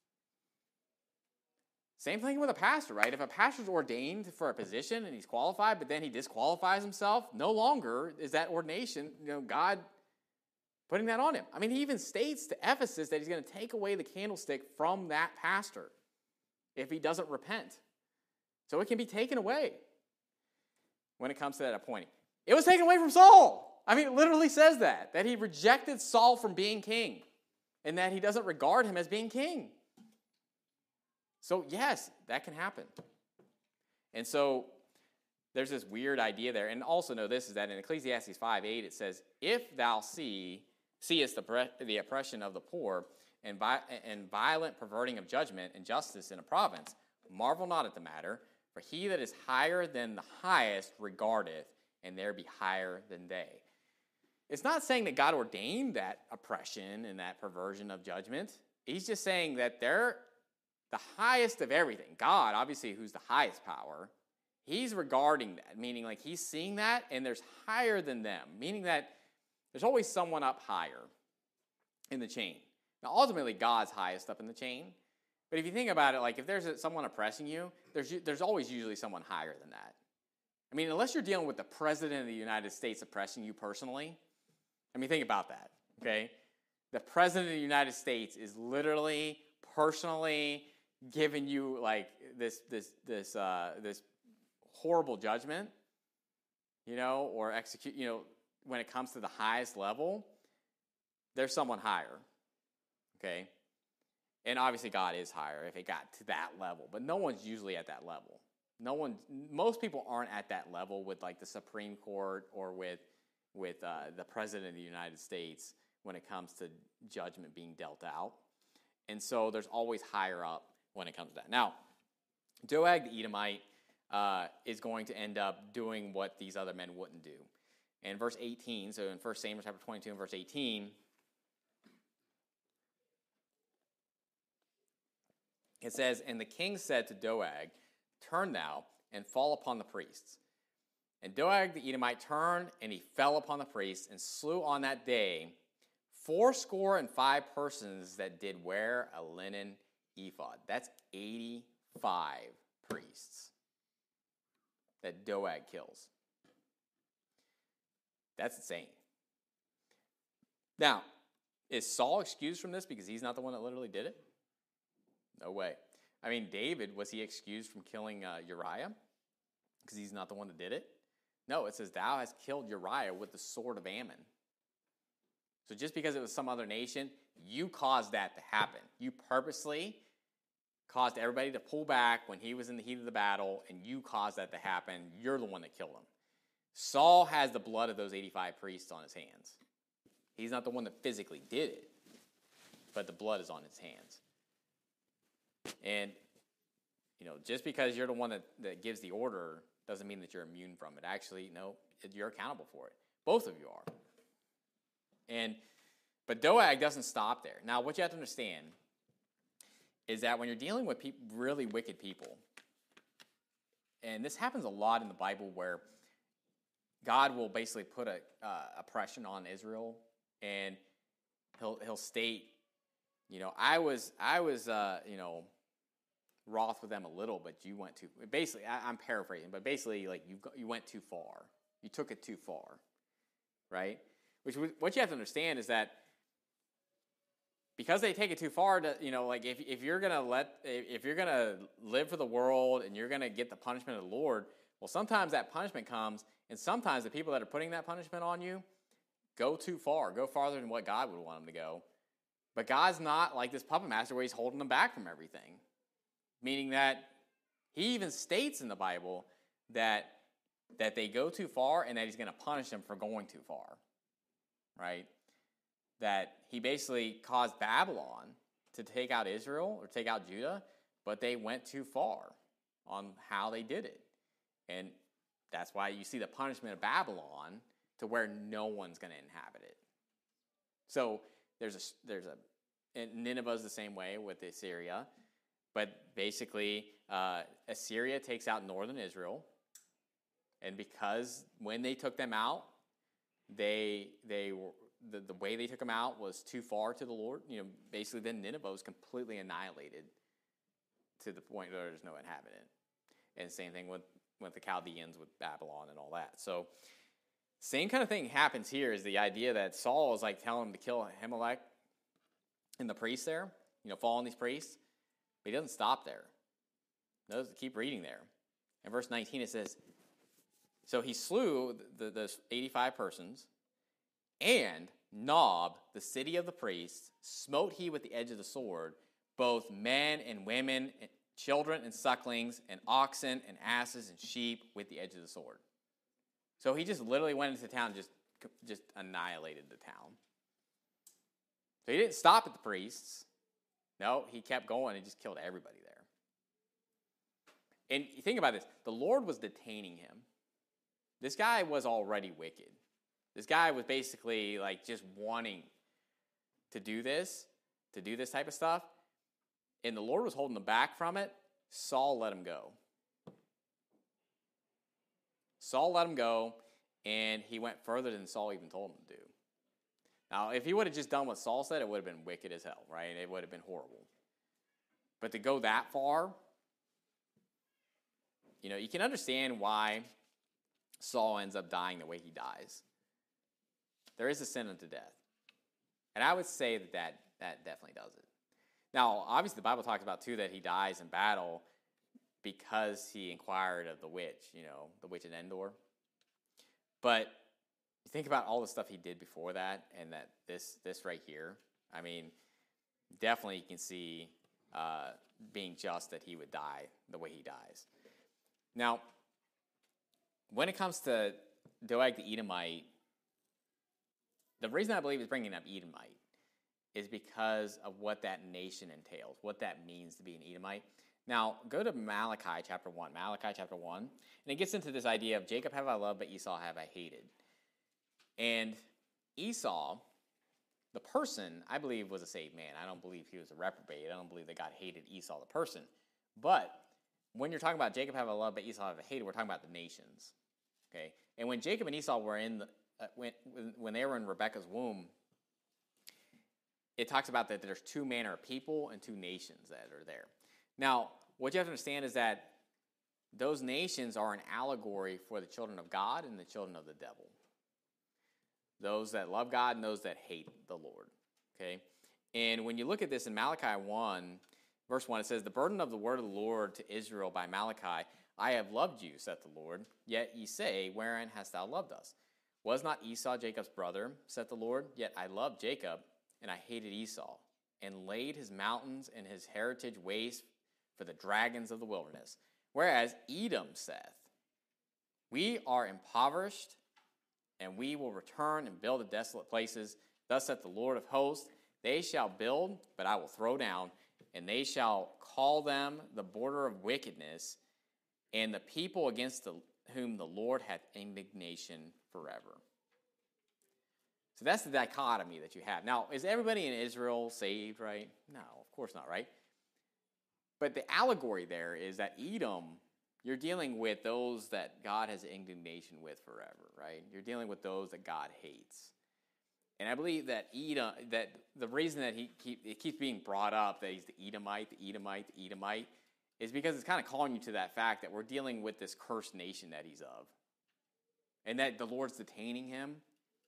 [SPEAKER 2] Same thing with a pastor, right? If a pastor's ordained for a position and he's qualified, but then he disqualifies himself, no longer is that ordination, you know, God putting that on him. I mean, he even states to Ephesus that he's going to take away the candlestick from that pastor if he doesn't repent. So it can be taken away when it comes to that appointing. It was taken away from Saul. I mean, it literally says that, that he rejected Saul from being king and that he doesn't regard him as being king. So, yes, that can happen. And so there's this weird idea there. And also know this, is that in Ecclesiastes five eight, it says, if thou see, seest the, the oppression of the poor and, vi- and violent perverting of judgment and justice in a province, marvel not at the matter, for he that is higher than the highest regardeth, and there be higher than they. It's not saying that God ordained that oppression and that perversion of judgment. He's just saying that they're the highest of everything. God, obviously, who's the highest power, he's regarding that, meaning like he's seeing that, and there's higher than them, meaning that there's always someone up higher in the chain. Now, ultimately, God's highest up in the chain, but if you think about it, like if there's someone oppressing you, there's there's always usually someone higher than that. I mean, unless you're dealing with the President of the United States oppressing you personally, I mean, think about that, okay? The President of the United States is literally, personally giving you like this this this uh, this horrible judgment, you know, or execute, you know, when it comes to the highest level, there's someone higher, okay? And obviously God is higher if it got to that level, but no one's usually at that level. No one, most people aren't at that level with like the Supreme Court or with with uh, the President of the United States when it comes to judgment being dealt out. And so there's always higher up when it comes to that. Now, Doeg the Edomite uh, is going to end up doing what these other men wouldn't do. In verse eighteen, so in First Samuel chapter twenty-two and verse eighteen, it says, and the king said to Doeg, turn thou and fall upon the priests. And Doeg the Edomite turned, and he fell upon the priests, and slew on that day fourscore and five persons that did wear a linen ephod. That's eighty-five priests that Doeg kills. That's insane. Now, is Saul excused from this because he's not the one that literally did it? No way. I mean, David, was he excused from killing uh, Uriah because he's not the one that did it? No, it says, thou hast killed Uriah with the sword of Ammon. So just because it was some other nation, you caused that to happen. You purposely caused everybody to pull back when he was in the heat of the battle, and you caused that to happen. You're the one that killed him. Saul has the blood of those eighty-five priests on his hands. He's not the one that physically did it, but the blood is on his hands. And, you know, just because you're the one that, that gives the order doesn't mean that you're immune from it. Actually, no, you're accountable for it. Both of you are. And, but Doeg doesn't stop there. Now, what you have to understand is that when you're dealing with people, really wicked people, and this happens a lot in the Bible where God will basically put a uh, oppression on Israel, and he'll he'll state, you know, I was I was uh, you know, wroth with them a little, but you went too. Basically, I, I'm paraphrasing, but basically, like you you went too far. You took it too far, right? Which what you have to understand is that because they take it too far, to you know, like if if you're gonna let if you're gonna live for the world and you're gonna get the punishment of the Lord, well, sometimes that punishment comes, and sometimes the people that are putting that punishment on you go too far, go farther than what God would want them to go. But God's not like this puppet master where he's holding them back from everything. Meaning that he even states in the Bible that, that they go too far and that he's going to punish them for going too far. Right? That he basically caused Babylon to take out Israel or take out Judah, but they went too far on how they did it. And that's why you see the punishment of Babylon to where no one's going to inhabit it. So there's a, there's a, and Nineveh's the same way with Assyria, but basically uh, Assyria takes out northern Israel, and because when they took them out, they they were, the, the way they took them out was too far to the Lord. You know, basically then Nineveh was completely annihilated to the point where there's no inhabitant. And same thing with, with the Chaldeans, with Babylon and all that. So same kind of thing happens here is the idea that Saul is like telling him to kill Ahimelech and the priests there, you know, fall on these priests. But he doesn't stop there. Notice, keep reading there. In verse nineteen it says, so he slew the, the eighty-five persons, and Nob, the city of the priests, smote he with the edge of the sword, both men and women, and children and sucklings, and oxen and asses and sheep with the edge of the sword. So he just literally went into town and just, just annihilated the town. So he didn't stop at the priests. No, he kept going and just killed everybody there. And you think about this. The Lord was detaining him. This guy was already wicked. This guy was basically like just wanting to do this, to do this type of stuff. And the Lord was holding him back from it. Saul let him go. Saul let him go, and he went further than Saul even told him to do. Now, if he would have just done what Saul said, it would have been wicked as hell, right? It would have been horrible. But to go that far, you know, you can understand why Saul ends up dying the way he dies. There is a sin unto death. And I would say that that, that definitely does it. Now, obviously, the Bible talks about, too, that he dies in battle because he inquired of the witch, you know, the witch at Endor. But you think about all the stuff he did before that, and that this this right here, I mean, definitely you can see uh, being just that he would die the way he dies. Now, when it comes to Doeg the Edomite, the reason I believe he's bringing up Edomite is because of what that nation entails, what that means to be an Edomite. Now, go to Malachi chapter one. Malachi chapter one. And it gets into this idea of Jacob have I loved, but Esau have I hated. And Esau, the person, I believe was a saved man. I don't believe he was a reprobate. I don't believe that God hated Esau, the person. But when you're talking about Jacob have I loved, but Esau have I hated, we're talking about the nations. Okay? And when Jacob and Esau were in, the, uh, when, when they were in Rebekah's womb, it talks about that there's two manner of people and two nations that are there. Now, what you have to understand is that those nations are an allegory for the children of God and the children of the devil. Those that love God and those that hate the Lord. Okay? And when you look at this in Malachi one, verse one, it says, the burden of the word of the Lord to Israel by Malachi, I have loved you, saith the Lord, yet ye say, wherein hast thou loved us? Was not Esau Jacob's brother, saith the Lord? Yet I loved Jacob, and I hated Esau, and laid his mountains and his heritage waste for the dragons of the wilderness. Whereas Edom saith, we are impoverished, and we will return and build the desolate places. Thus saith the Lord of hosts, they shall build, but I will throw down, and they shall call them the border of wickedness, and the people against the, whom the Lord hath indignation forever. So that's the dichotomy that you have. Now, is everybody in Israel saved, right? No, of course not, right? But the allegory there is that Edom, you're dealing with those that God has indignation with forever, right? You're dealing with those that God hates. And I believe that Edom, that the reason that he keep, it keeps being brought up that he's the Edomite, the Edomite, the Edomite, is because it's kind of calling you to that fact that we're dealing with this cursed nation that he's of. And that the Lord's detaining him.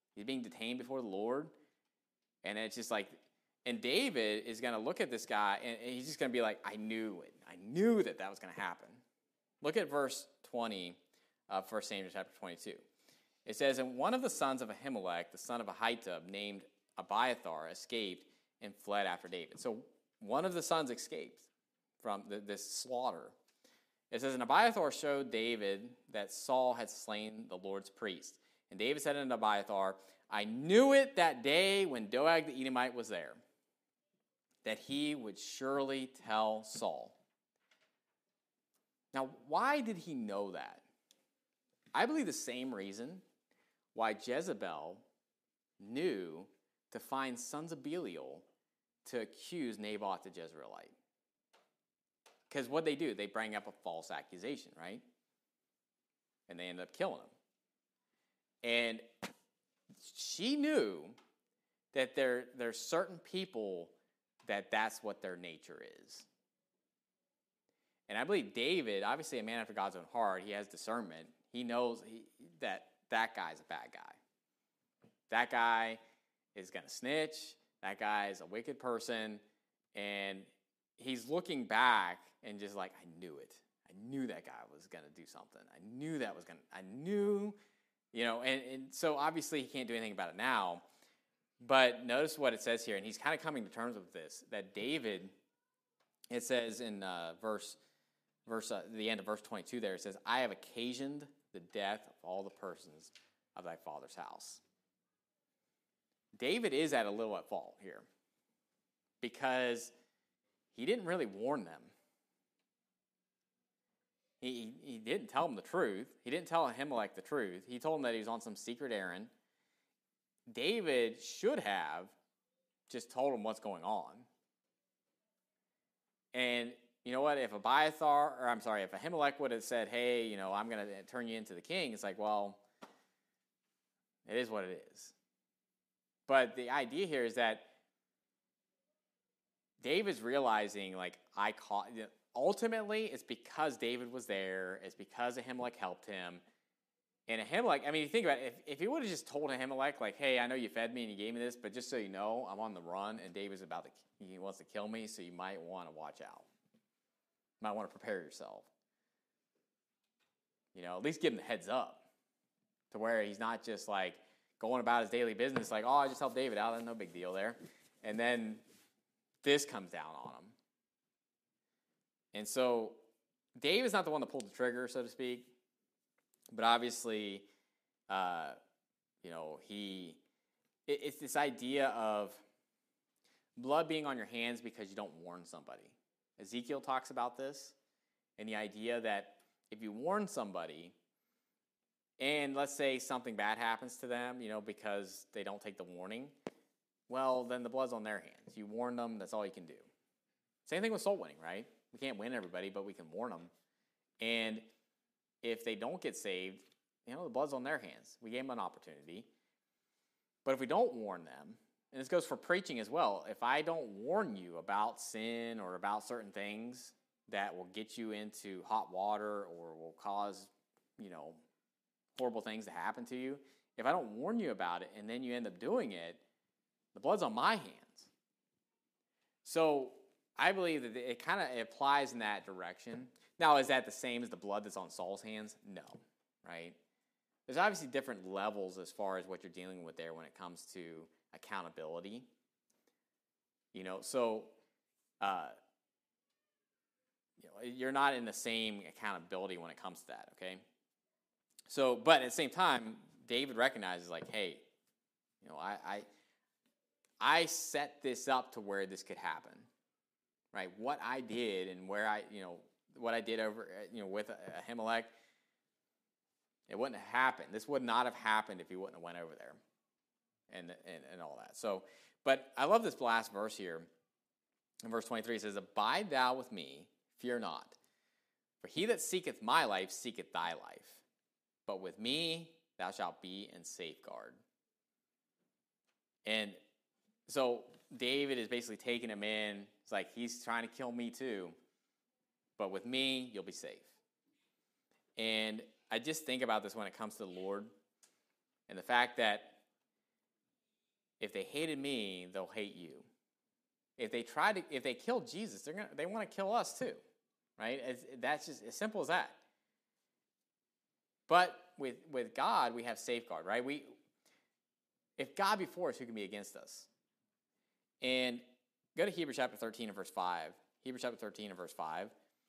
[SPEAKER 2] He's being detained before the Lord. And it's just like, and David is going to look at this guy, and he's just going to be like, I knew it. I knew that that was going to happen. Look at verse twenty of First Samuel chapter twenty-two. It says, and one of the sons of Ahimelech, the son of Ahitub, named Abiathar, escaped and fled after David. So one of the sons escaped from the, this slaughter. It says, and Abiathar showed David that Saul had slain the Lord's priest. And David said unto Abiathar, I knew it that day when Doeg the Edomite was there, that he would surely tell Saul. Now, why did he know that? I believe the same reason why Jezebel knew to find sons of Belial to accuse Naboth the Jezreelite. Because what they do, they bring up a false accusation, right? And they end up killing him. And she knew that there there's certain people that that's what their nature is. And I believe David, obviously a man after God's own heart, he has discernment. He knows he, that that guy's a bad guy. That guy is going to snitch. That guy is a wicked person. And he's looking back and just like, I knew it. I knew that guy was going to do something. I knew that was going to, I knew, you know, and, and so obviously he can't do anything about it now. But notice what it says here, and he's kind of coming to terms with this, that David, it says in uh, verse, verse uh, the end of verse twenty-two there, it says, I have occasioned the death of all the persons of thy father's house. David is at a little at fault here because he didn't really warn them. He, he didn't tell them the truth. He didn't tell Ahimelech the truth. He told him that he was on some secret errand. David should have just told him what's going on. And you know what? If Abiathar, or I'm sorry, if Ahimelech would have said, hey, you know, I'm going to turn you into the king, it's like, well, it is what it is. But the idea here is that David's realizing, like, I caught, ultimately, it's because David was there. It's because Ahimelech helped him. And Ahimelech, I mean, you think about it, if, if he would have just told Ahimelech, like, hey, I know you fed me and you gave me this, but just so you know, I'm on the run and David's about to, he wants to kill me, so you might want to watch out. You might want to prepare yourself. You know, at least give him the heads up to where he's not just like going about his daily business like, oh, I just helped David out, that's no big deal there. And then this comes down on him. And so David's not the one that pulled the trigger, so to speak. But obviously, uh, you know, he, it, it's this idea of blood being on your hands because you don't warn somebody. Ezekiel talks about this, and the idea that if you warn somebody, and let's say something bad happens to them, you know, because they don't take the warning, well, then the blood's on their hands. You warn them, that's all you can do. Same thing with soul winning, right? We can't win everybody, but we can warn them. And if they don't get saved, you know, the blood's on their hands. We gave them an opportunity. But if we don't warn them, and this goes for preaching as well, if I don't warn you about sin or about certain things that will get you into hot water or will cause, you know, horrible things to happen to you, if I don't warn you about it and then you end up doing it, the blood's on my hands. So I believe that it kind of applies in that direction. Now, is that the same as the blood that's on Saul's hands? No, right? There's obviously different levels as far as what you're dealing with there when it comes to accountability. You know, so uh, you know, you're not in the same accountability when it comes to that, okay? So, but at the same time, David recognizes, like, hey, you know, I, I, I set this up to where this could happen, right? What I did and where I, you know, what I did over, you know, with Ahimelech, it wouldn't have happened. This would not have happened if he wouldn't have went over there and, and, and all that. So, but I love this last verse here. In verse twenty-three, it says, abide thou with me, fear not. For he that seeketh my life seeketh thy life. But with me thou shalt be in safeguard. And so David is basically taking him in. It's like, he's trying to kill me too. But with me, you'll be safe. And I just think about this when it comes to the Lord and the fact that if they hated me, they'll hate you. If they try to, if they kill Jesus, they're gonna, they want to kill us too, right? It's, that's just as simple as that. But with with God, we have safeguard, right? We, if God be for us, who can be against us? And go to Hebrews chapter thirteen and verse five. Hebrews chapter thirteen and verse five.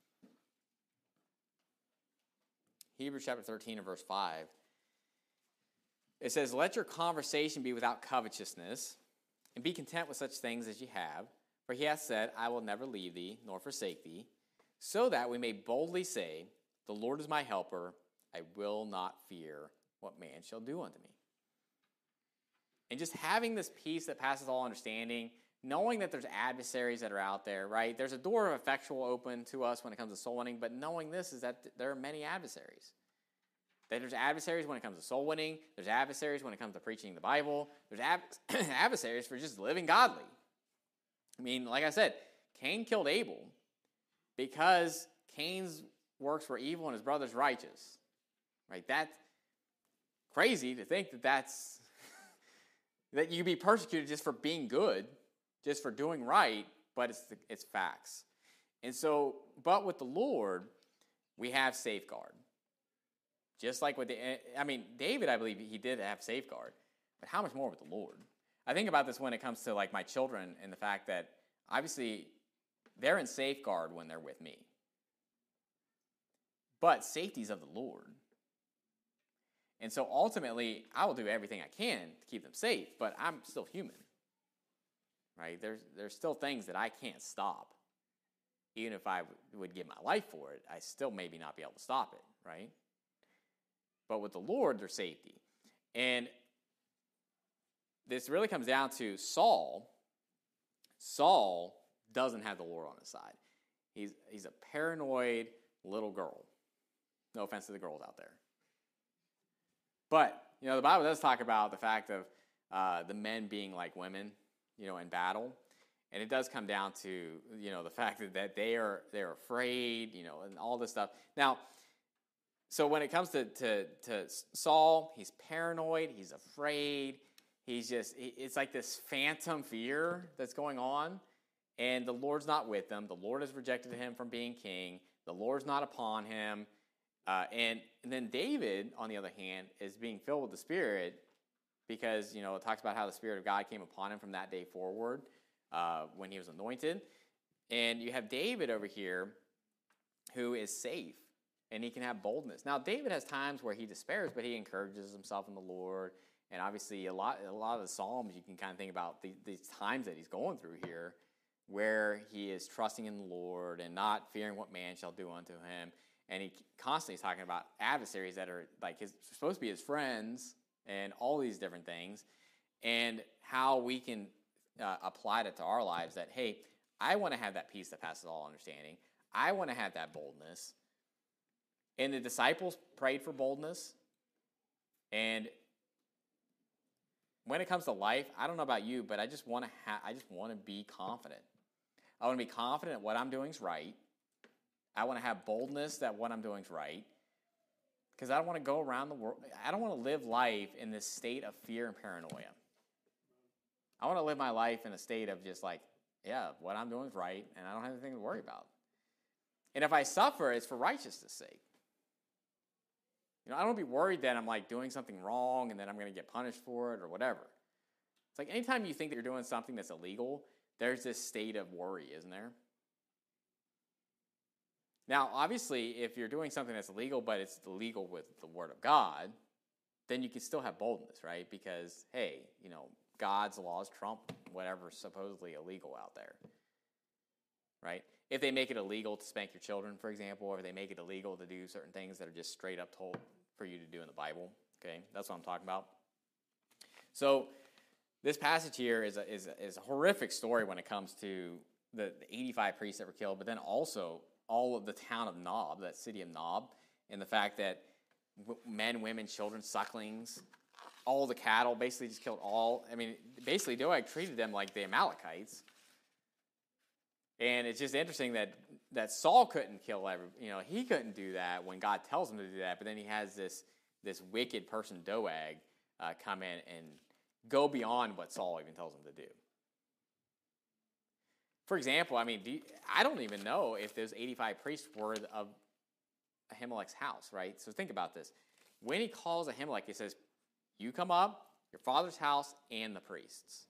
[SPEAKER 2] Hebrews chapter thirteen and verse five. It says, "Let your conversation be without covetousness, and be content with such things as ye have. For he hath said, I will never leave thee, nor forsake thee, so that we may boldly say, The Lord is my helper, I will not fear what man shall do unto me." And just having this peace that passes all understanding, knowing that there's adversaries that are out there, right? There's a door of effectual open to us when it comes to soul winning, but knowing this is that there are many adversaries. That there's adversaries when it comes to soul winning. There's adversaries when it comes to preaching the Bible. There's ad- adversaries for just living godly. I mean, like I said, Cain killed Abel because Cain's works were evil and his brother's righteous. Right? That's crazy to think that that's that you be persecuted just for being good, just for doing right, but it's the, it's facts. And so, but with the Lord, we have safeguard. Just like with the, I mean, David, I believe he did have safeguard, but how much more with the Lord? I think about this when it comes to like my children and the fact that obviously they're in safeguard when they're with me. But safety's of the Lord. And so ultimately, I will do everything I can to keep them safe, but I'm still human. Right? There's there's still things that I can't stop. Even if I w- would give my life for it, I still maybe not be able to stop it, right? But with the Lord, there's safety. And this really comes down to Saul. Saul doesn't have the Lord on his side. He's he's a paranoid little girl. No offense to the girls out there. But, you know, the Bible does talk about the fact of uh, the men being like women, you know, in battle. And it does come down to, you know, the fact that, that they are they're afraid, you know, and all this stuff. Now, so when it comes to, to, to Saul, he's paranoid, he's afraid, he's just, it's like this phantom fear that's going on, and the Lord's not with him. The Lord has rejected him from being king. The Lord's not upon him. Uh, and, and then David, on the other hand, is being filled with the Spirit because, you know, it talks about how the Spirit of God came upon him from that day forward uh, when he was anointed. And you have David over here who is safe, and he can have boldness. Now, David has times where he despairs, but he encourages himself in the Lord. And obviously, a lot, a lot of the Psalms, you can kind of think about the, these times that he's going through here where he is trusting in the Lord and not fearing what man shall do unto him. And he constantly is talking about adversaries that are like his, supposed to be his friends and all these different things, and how we can uh, apply that to our lives that, hey, I want to have that peace that passes all understanding. I want to have that boldness. And the disciples prayed for boldness. And when it comes to life, I don't know about you, but I just want to ha- I just want to be confident. I want to be confident that what I'm doing is right. I want to have boldness that what I'm doing is right. Because I don't want to go around the world. I don't want to live life in this state of fear and paranoia. I want to live my life in a state of just like, yeah, what I'm doing is right, and I don't have anything to worry about. And if I suffer, it's for righteousness' sake. You know, I don't be worried that I'm like doing something wrong and that I'm going to get punished for it or whatever. It's like anytime you think that you're doing something that's illegal, there's this state of worry, isn't there? Now, obviously, if you're doing something that's illegal, but it's illegal with the Word of God, then you can still have boldness, right? Because, hey, you know, God's laws trump whatever's supposedly illegal out there, right? If they make it illegal to spank your children, for example, or if they make it illegal to do certain things that are just straight up told for you to do in the Bible, okay? That's what I'm talking about. So this passage here is a, is a, is a horrific story when it comes to the, the eighty-five priests that were killed, but then also all of the town of Nob, that city of Nob, and the fact that w- men, women, children, sucklings, all the cattle, basically just killed all. I mean, basically Doeg treated them like the Amalekites. And it's just interesting that, that Saul couldn't kill every, you know, he couldn't do that when God tells him to do that, but then he has this this wicked person, Doeg, uh, come in and go beyond what Saul even tells him to do. For example, I mean, do you, I don't even know if those eighty-five priests were of Ahimelech's house, right? So think about this. When he calls Ahimelech, he says, you come up, your father's house, and the priests.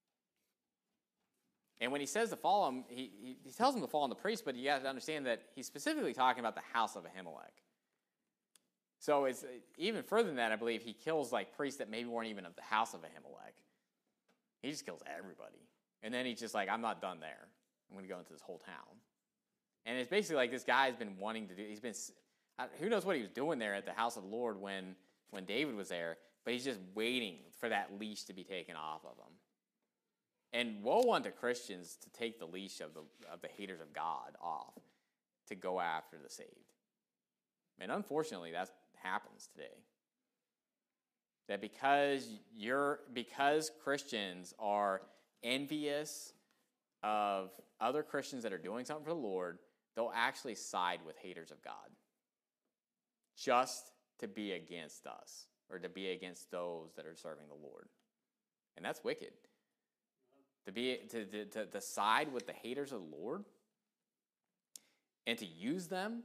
[SPEAKER 2] And when he says to follow him, he, he, he tells him to follow the priests, but you have to understand that he's specifically talking about the house of Ahimelech. So it's even further than that, I believe he kills like priests that maybe weren't even of the house of Ahimelech. He just kills everybody. And then he's just like, I'm not done there. I'm going to go into this whole town. And it's basically like this guy's been wanting to do, he's been, who knows what he was doing there at the house of the Lord when, when David was there, but he's just waiting for that leash to be taken off of him. And woe unto Christians to take the leash of the of the haters of God off to go after the saved. And unfortunately, that happens today. That because you're because Christians are envious of other Christians that are doing something for the Lord, they'll actually side with haters of God just to be against us or to be against those that are serving the Lord. And that's wicked. To be to, to, to, to side with the haters of the Lord and to use them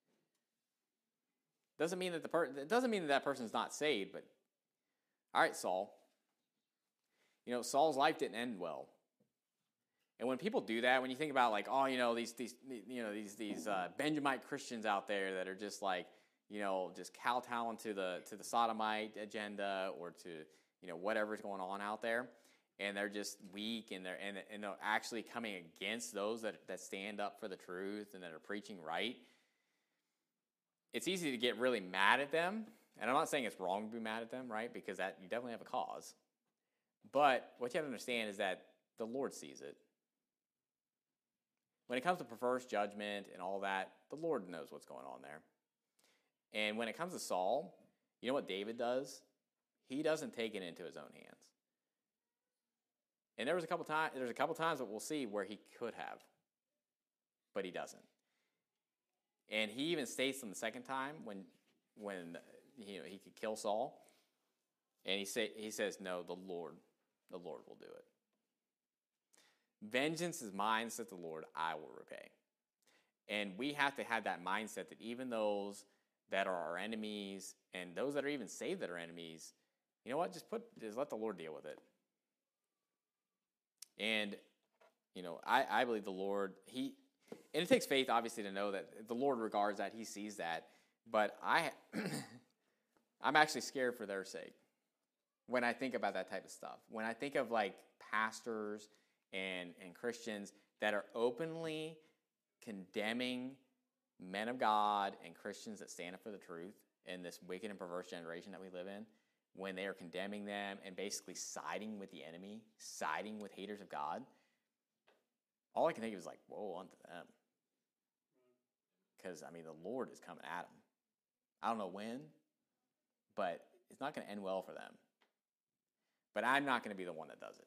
[SPEAKER 2] doesn't mean that the per- it doesn't mean that that person's not saved. But all right, Saul. You know, Saul's life didn't end well. And when people do that, when you think about like, oh, you know, these these you know these these uh, Benjamite Christians out there that are just like, you know, just kowtowing to the to the sodomite agenda or to, you know, whatever's going on out there. And they're just weak, and they're and, and they're actually coming against those that, that stand up for the truth and that are preaching right. It's easy to get really mad at them, and I'm not saying it's wrong to be mad at them, right? Because that you definitely have a cause. But what you have to understand is that the Lord sees it. When it comes to perverse judgment and all that, the Lord knows what's going on there. And when it comes to Saul, you know what David does? He doesn't take it into his own hands. And there was a couple times. There's a couple times that we'll see where he could have, but he doesn't. And he even states on the second time when, when you know he could kill Saul, and he say he says, "No, the Lord, the Lord will do it. Vengeance is mine," saith the Lord; I will repay. And we have to have that mindset that even those that are our enemies and those that are even saved that are enemies, you know what? Just put, just let the Lord deal with it. And, you know, I, I believe the Lord, he, and it takes faith, obviously, to know that the Lord regards that, he sees that, but I, I'm actually scared for their sake when I think about that type of stuff. When I think of, like, pastors and, and Christians that are openly condemning men of God and Christians that stand up for the truth in this wicked and perverse generation that we live in, when they are condemning them and basically siding with the enemy, siding with haters of God, all I can think of is like, woe unto them. Because, I mean, the Lord is coming at them. I don't know when, but it's not going to end well for them. But I'm not going to be the one that does it.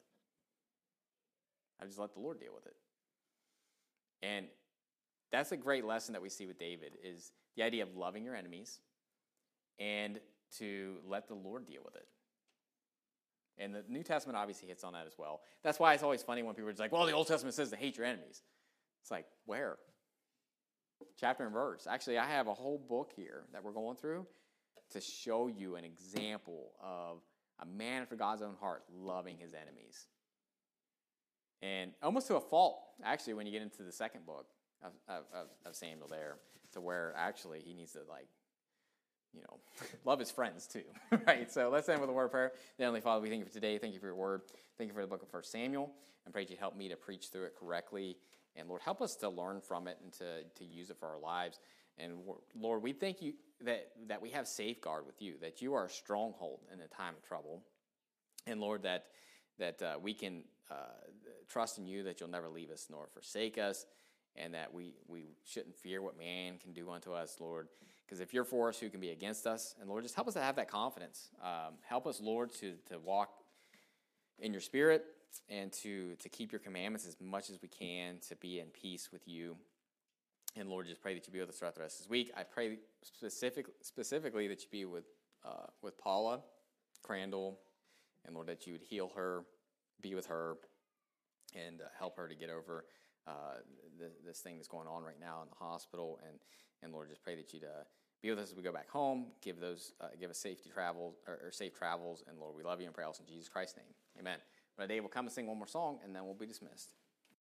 [SPEAKER 2] I just let the Lord deal with it. And that's a great lesson that we see with David, is the idea of loving your enemies and to let the Lord deal with it. And the New Testament obviously hits on that as well. That's why it's always funny when people are just like, well, the Old Testament says to hate your enemies. It's like, where? Chapter and verse. Actually, I have a whole book here that we're going through to show you an example of a man after God's own heart loving his enemies. And almost to a fault, actually, when you get into the second book of, of, of Samuel there, to where actually he needs to, like, you know, love his friends too, right? So let's end with a word of prayer. Heavenly Father, we thank you for today. Thank you for your word. Thank you for the book of First Samuel. And pray that you help me to preach through it correctly. And Lord, help us to learn from it and to, to use it for our lives. And Lord, we thank you that, that we have safeguard with you, that you are a stronghold in a time of trouble. And Lord, that, that uh, we can uh, trust in you, that you'll never leave us nor forsake us, and that we, we shouldn't fear what man can do unto us, Lord. Because if you're for us, who can be against us? And Lord, just help us to have that confidence. Um, help us, Lord, to, to walk in your spirit and to, to keep your commandments as much as we can, to be in peace with you. And Lord, just pray that you be with us throughout the rest of this week. I pray specific, specifically that you be with uh, with Paula, Crandall, and Lord, that you would heal her, be with her, and uh, help her to get over uh, th- this thing that's going on right now in the hospital. And, and Lord, just pray that you'd uh, be with us as we go back home. Give those, uh, give us safety travels or, or safe travels. And Lord, we love you and pray also in Jesus Christ's name. Amen. But Dave will come and sing one more song, and then we'll be dismissed.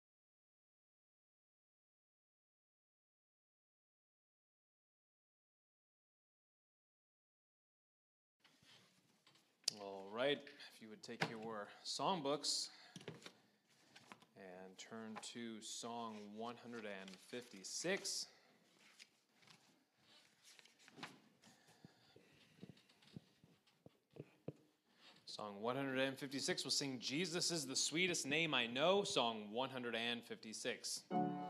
[SPEAKER 1] All right, if you would take your songbooks and turn to Song one hundred fifty-six. Song one hundred fifty-six, we'll sing Jesus is the Sweetest Name I Know, Song one hundred fifty-six.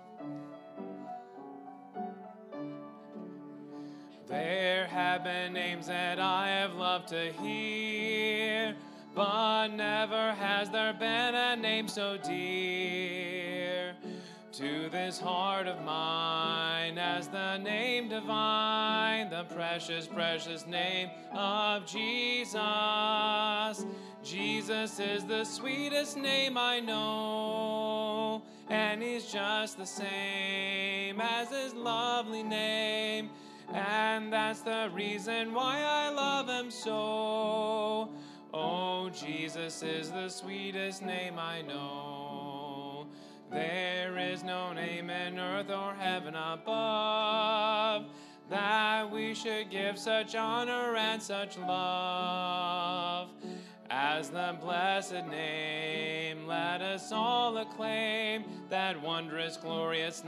[SPEAKER 1] There have been names that I have loved to hear, but never has there been a name so dear to this heart of mine as the name divine, the precious, precious name of Jesus. Jesus is the sweetest name I know, and he's just the same as his lovely name. And that's the reason why I love him so. Oh, Jesus is the sweetest name I know. There is no name in earth or heaven above that we should give such honor and such love as the blessed name. Let us all acclaim that wondrous, glorious name.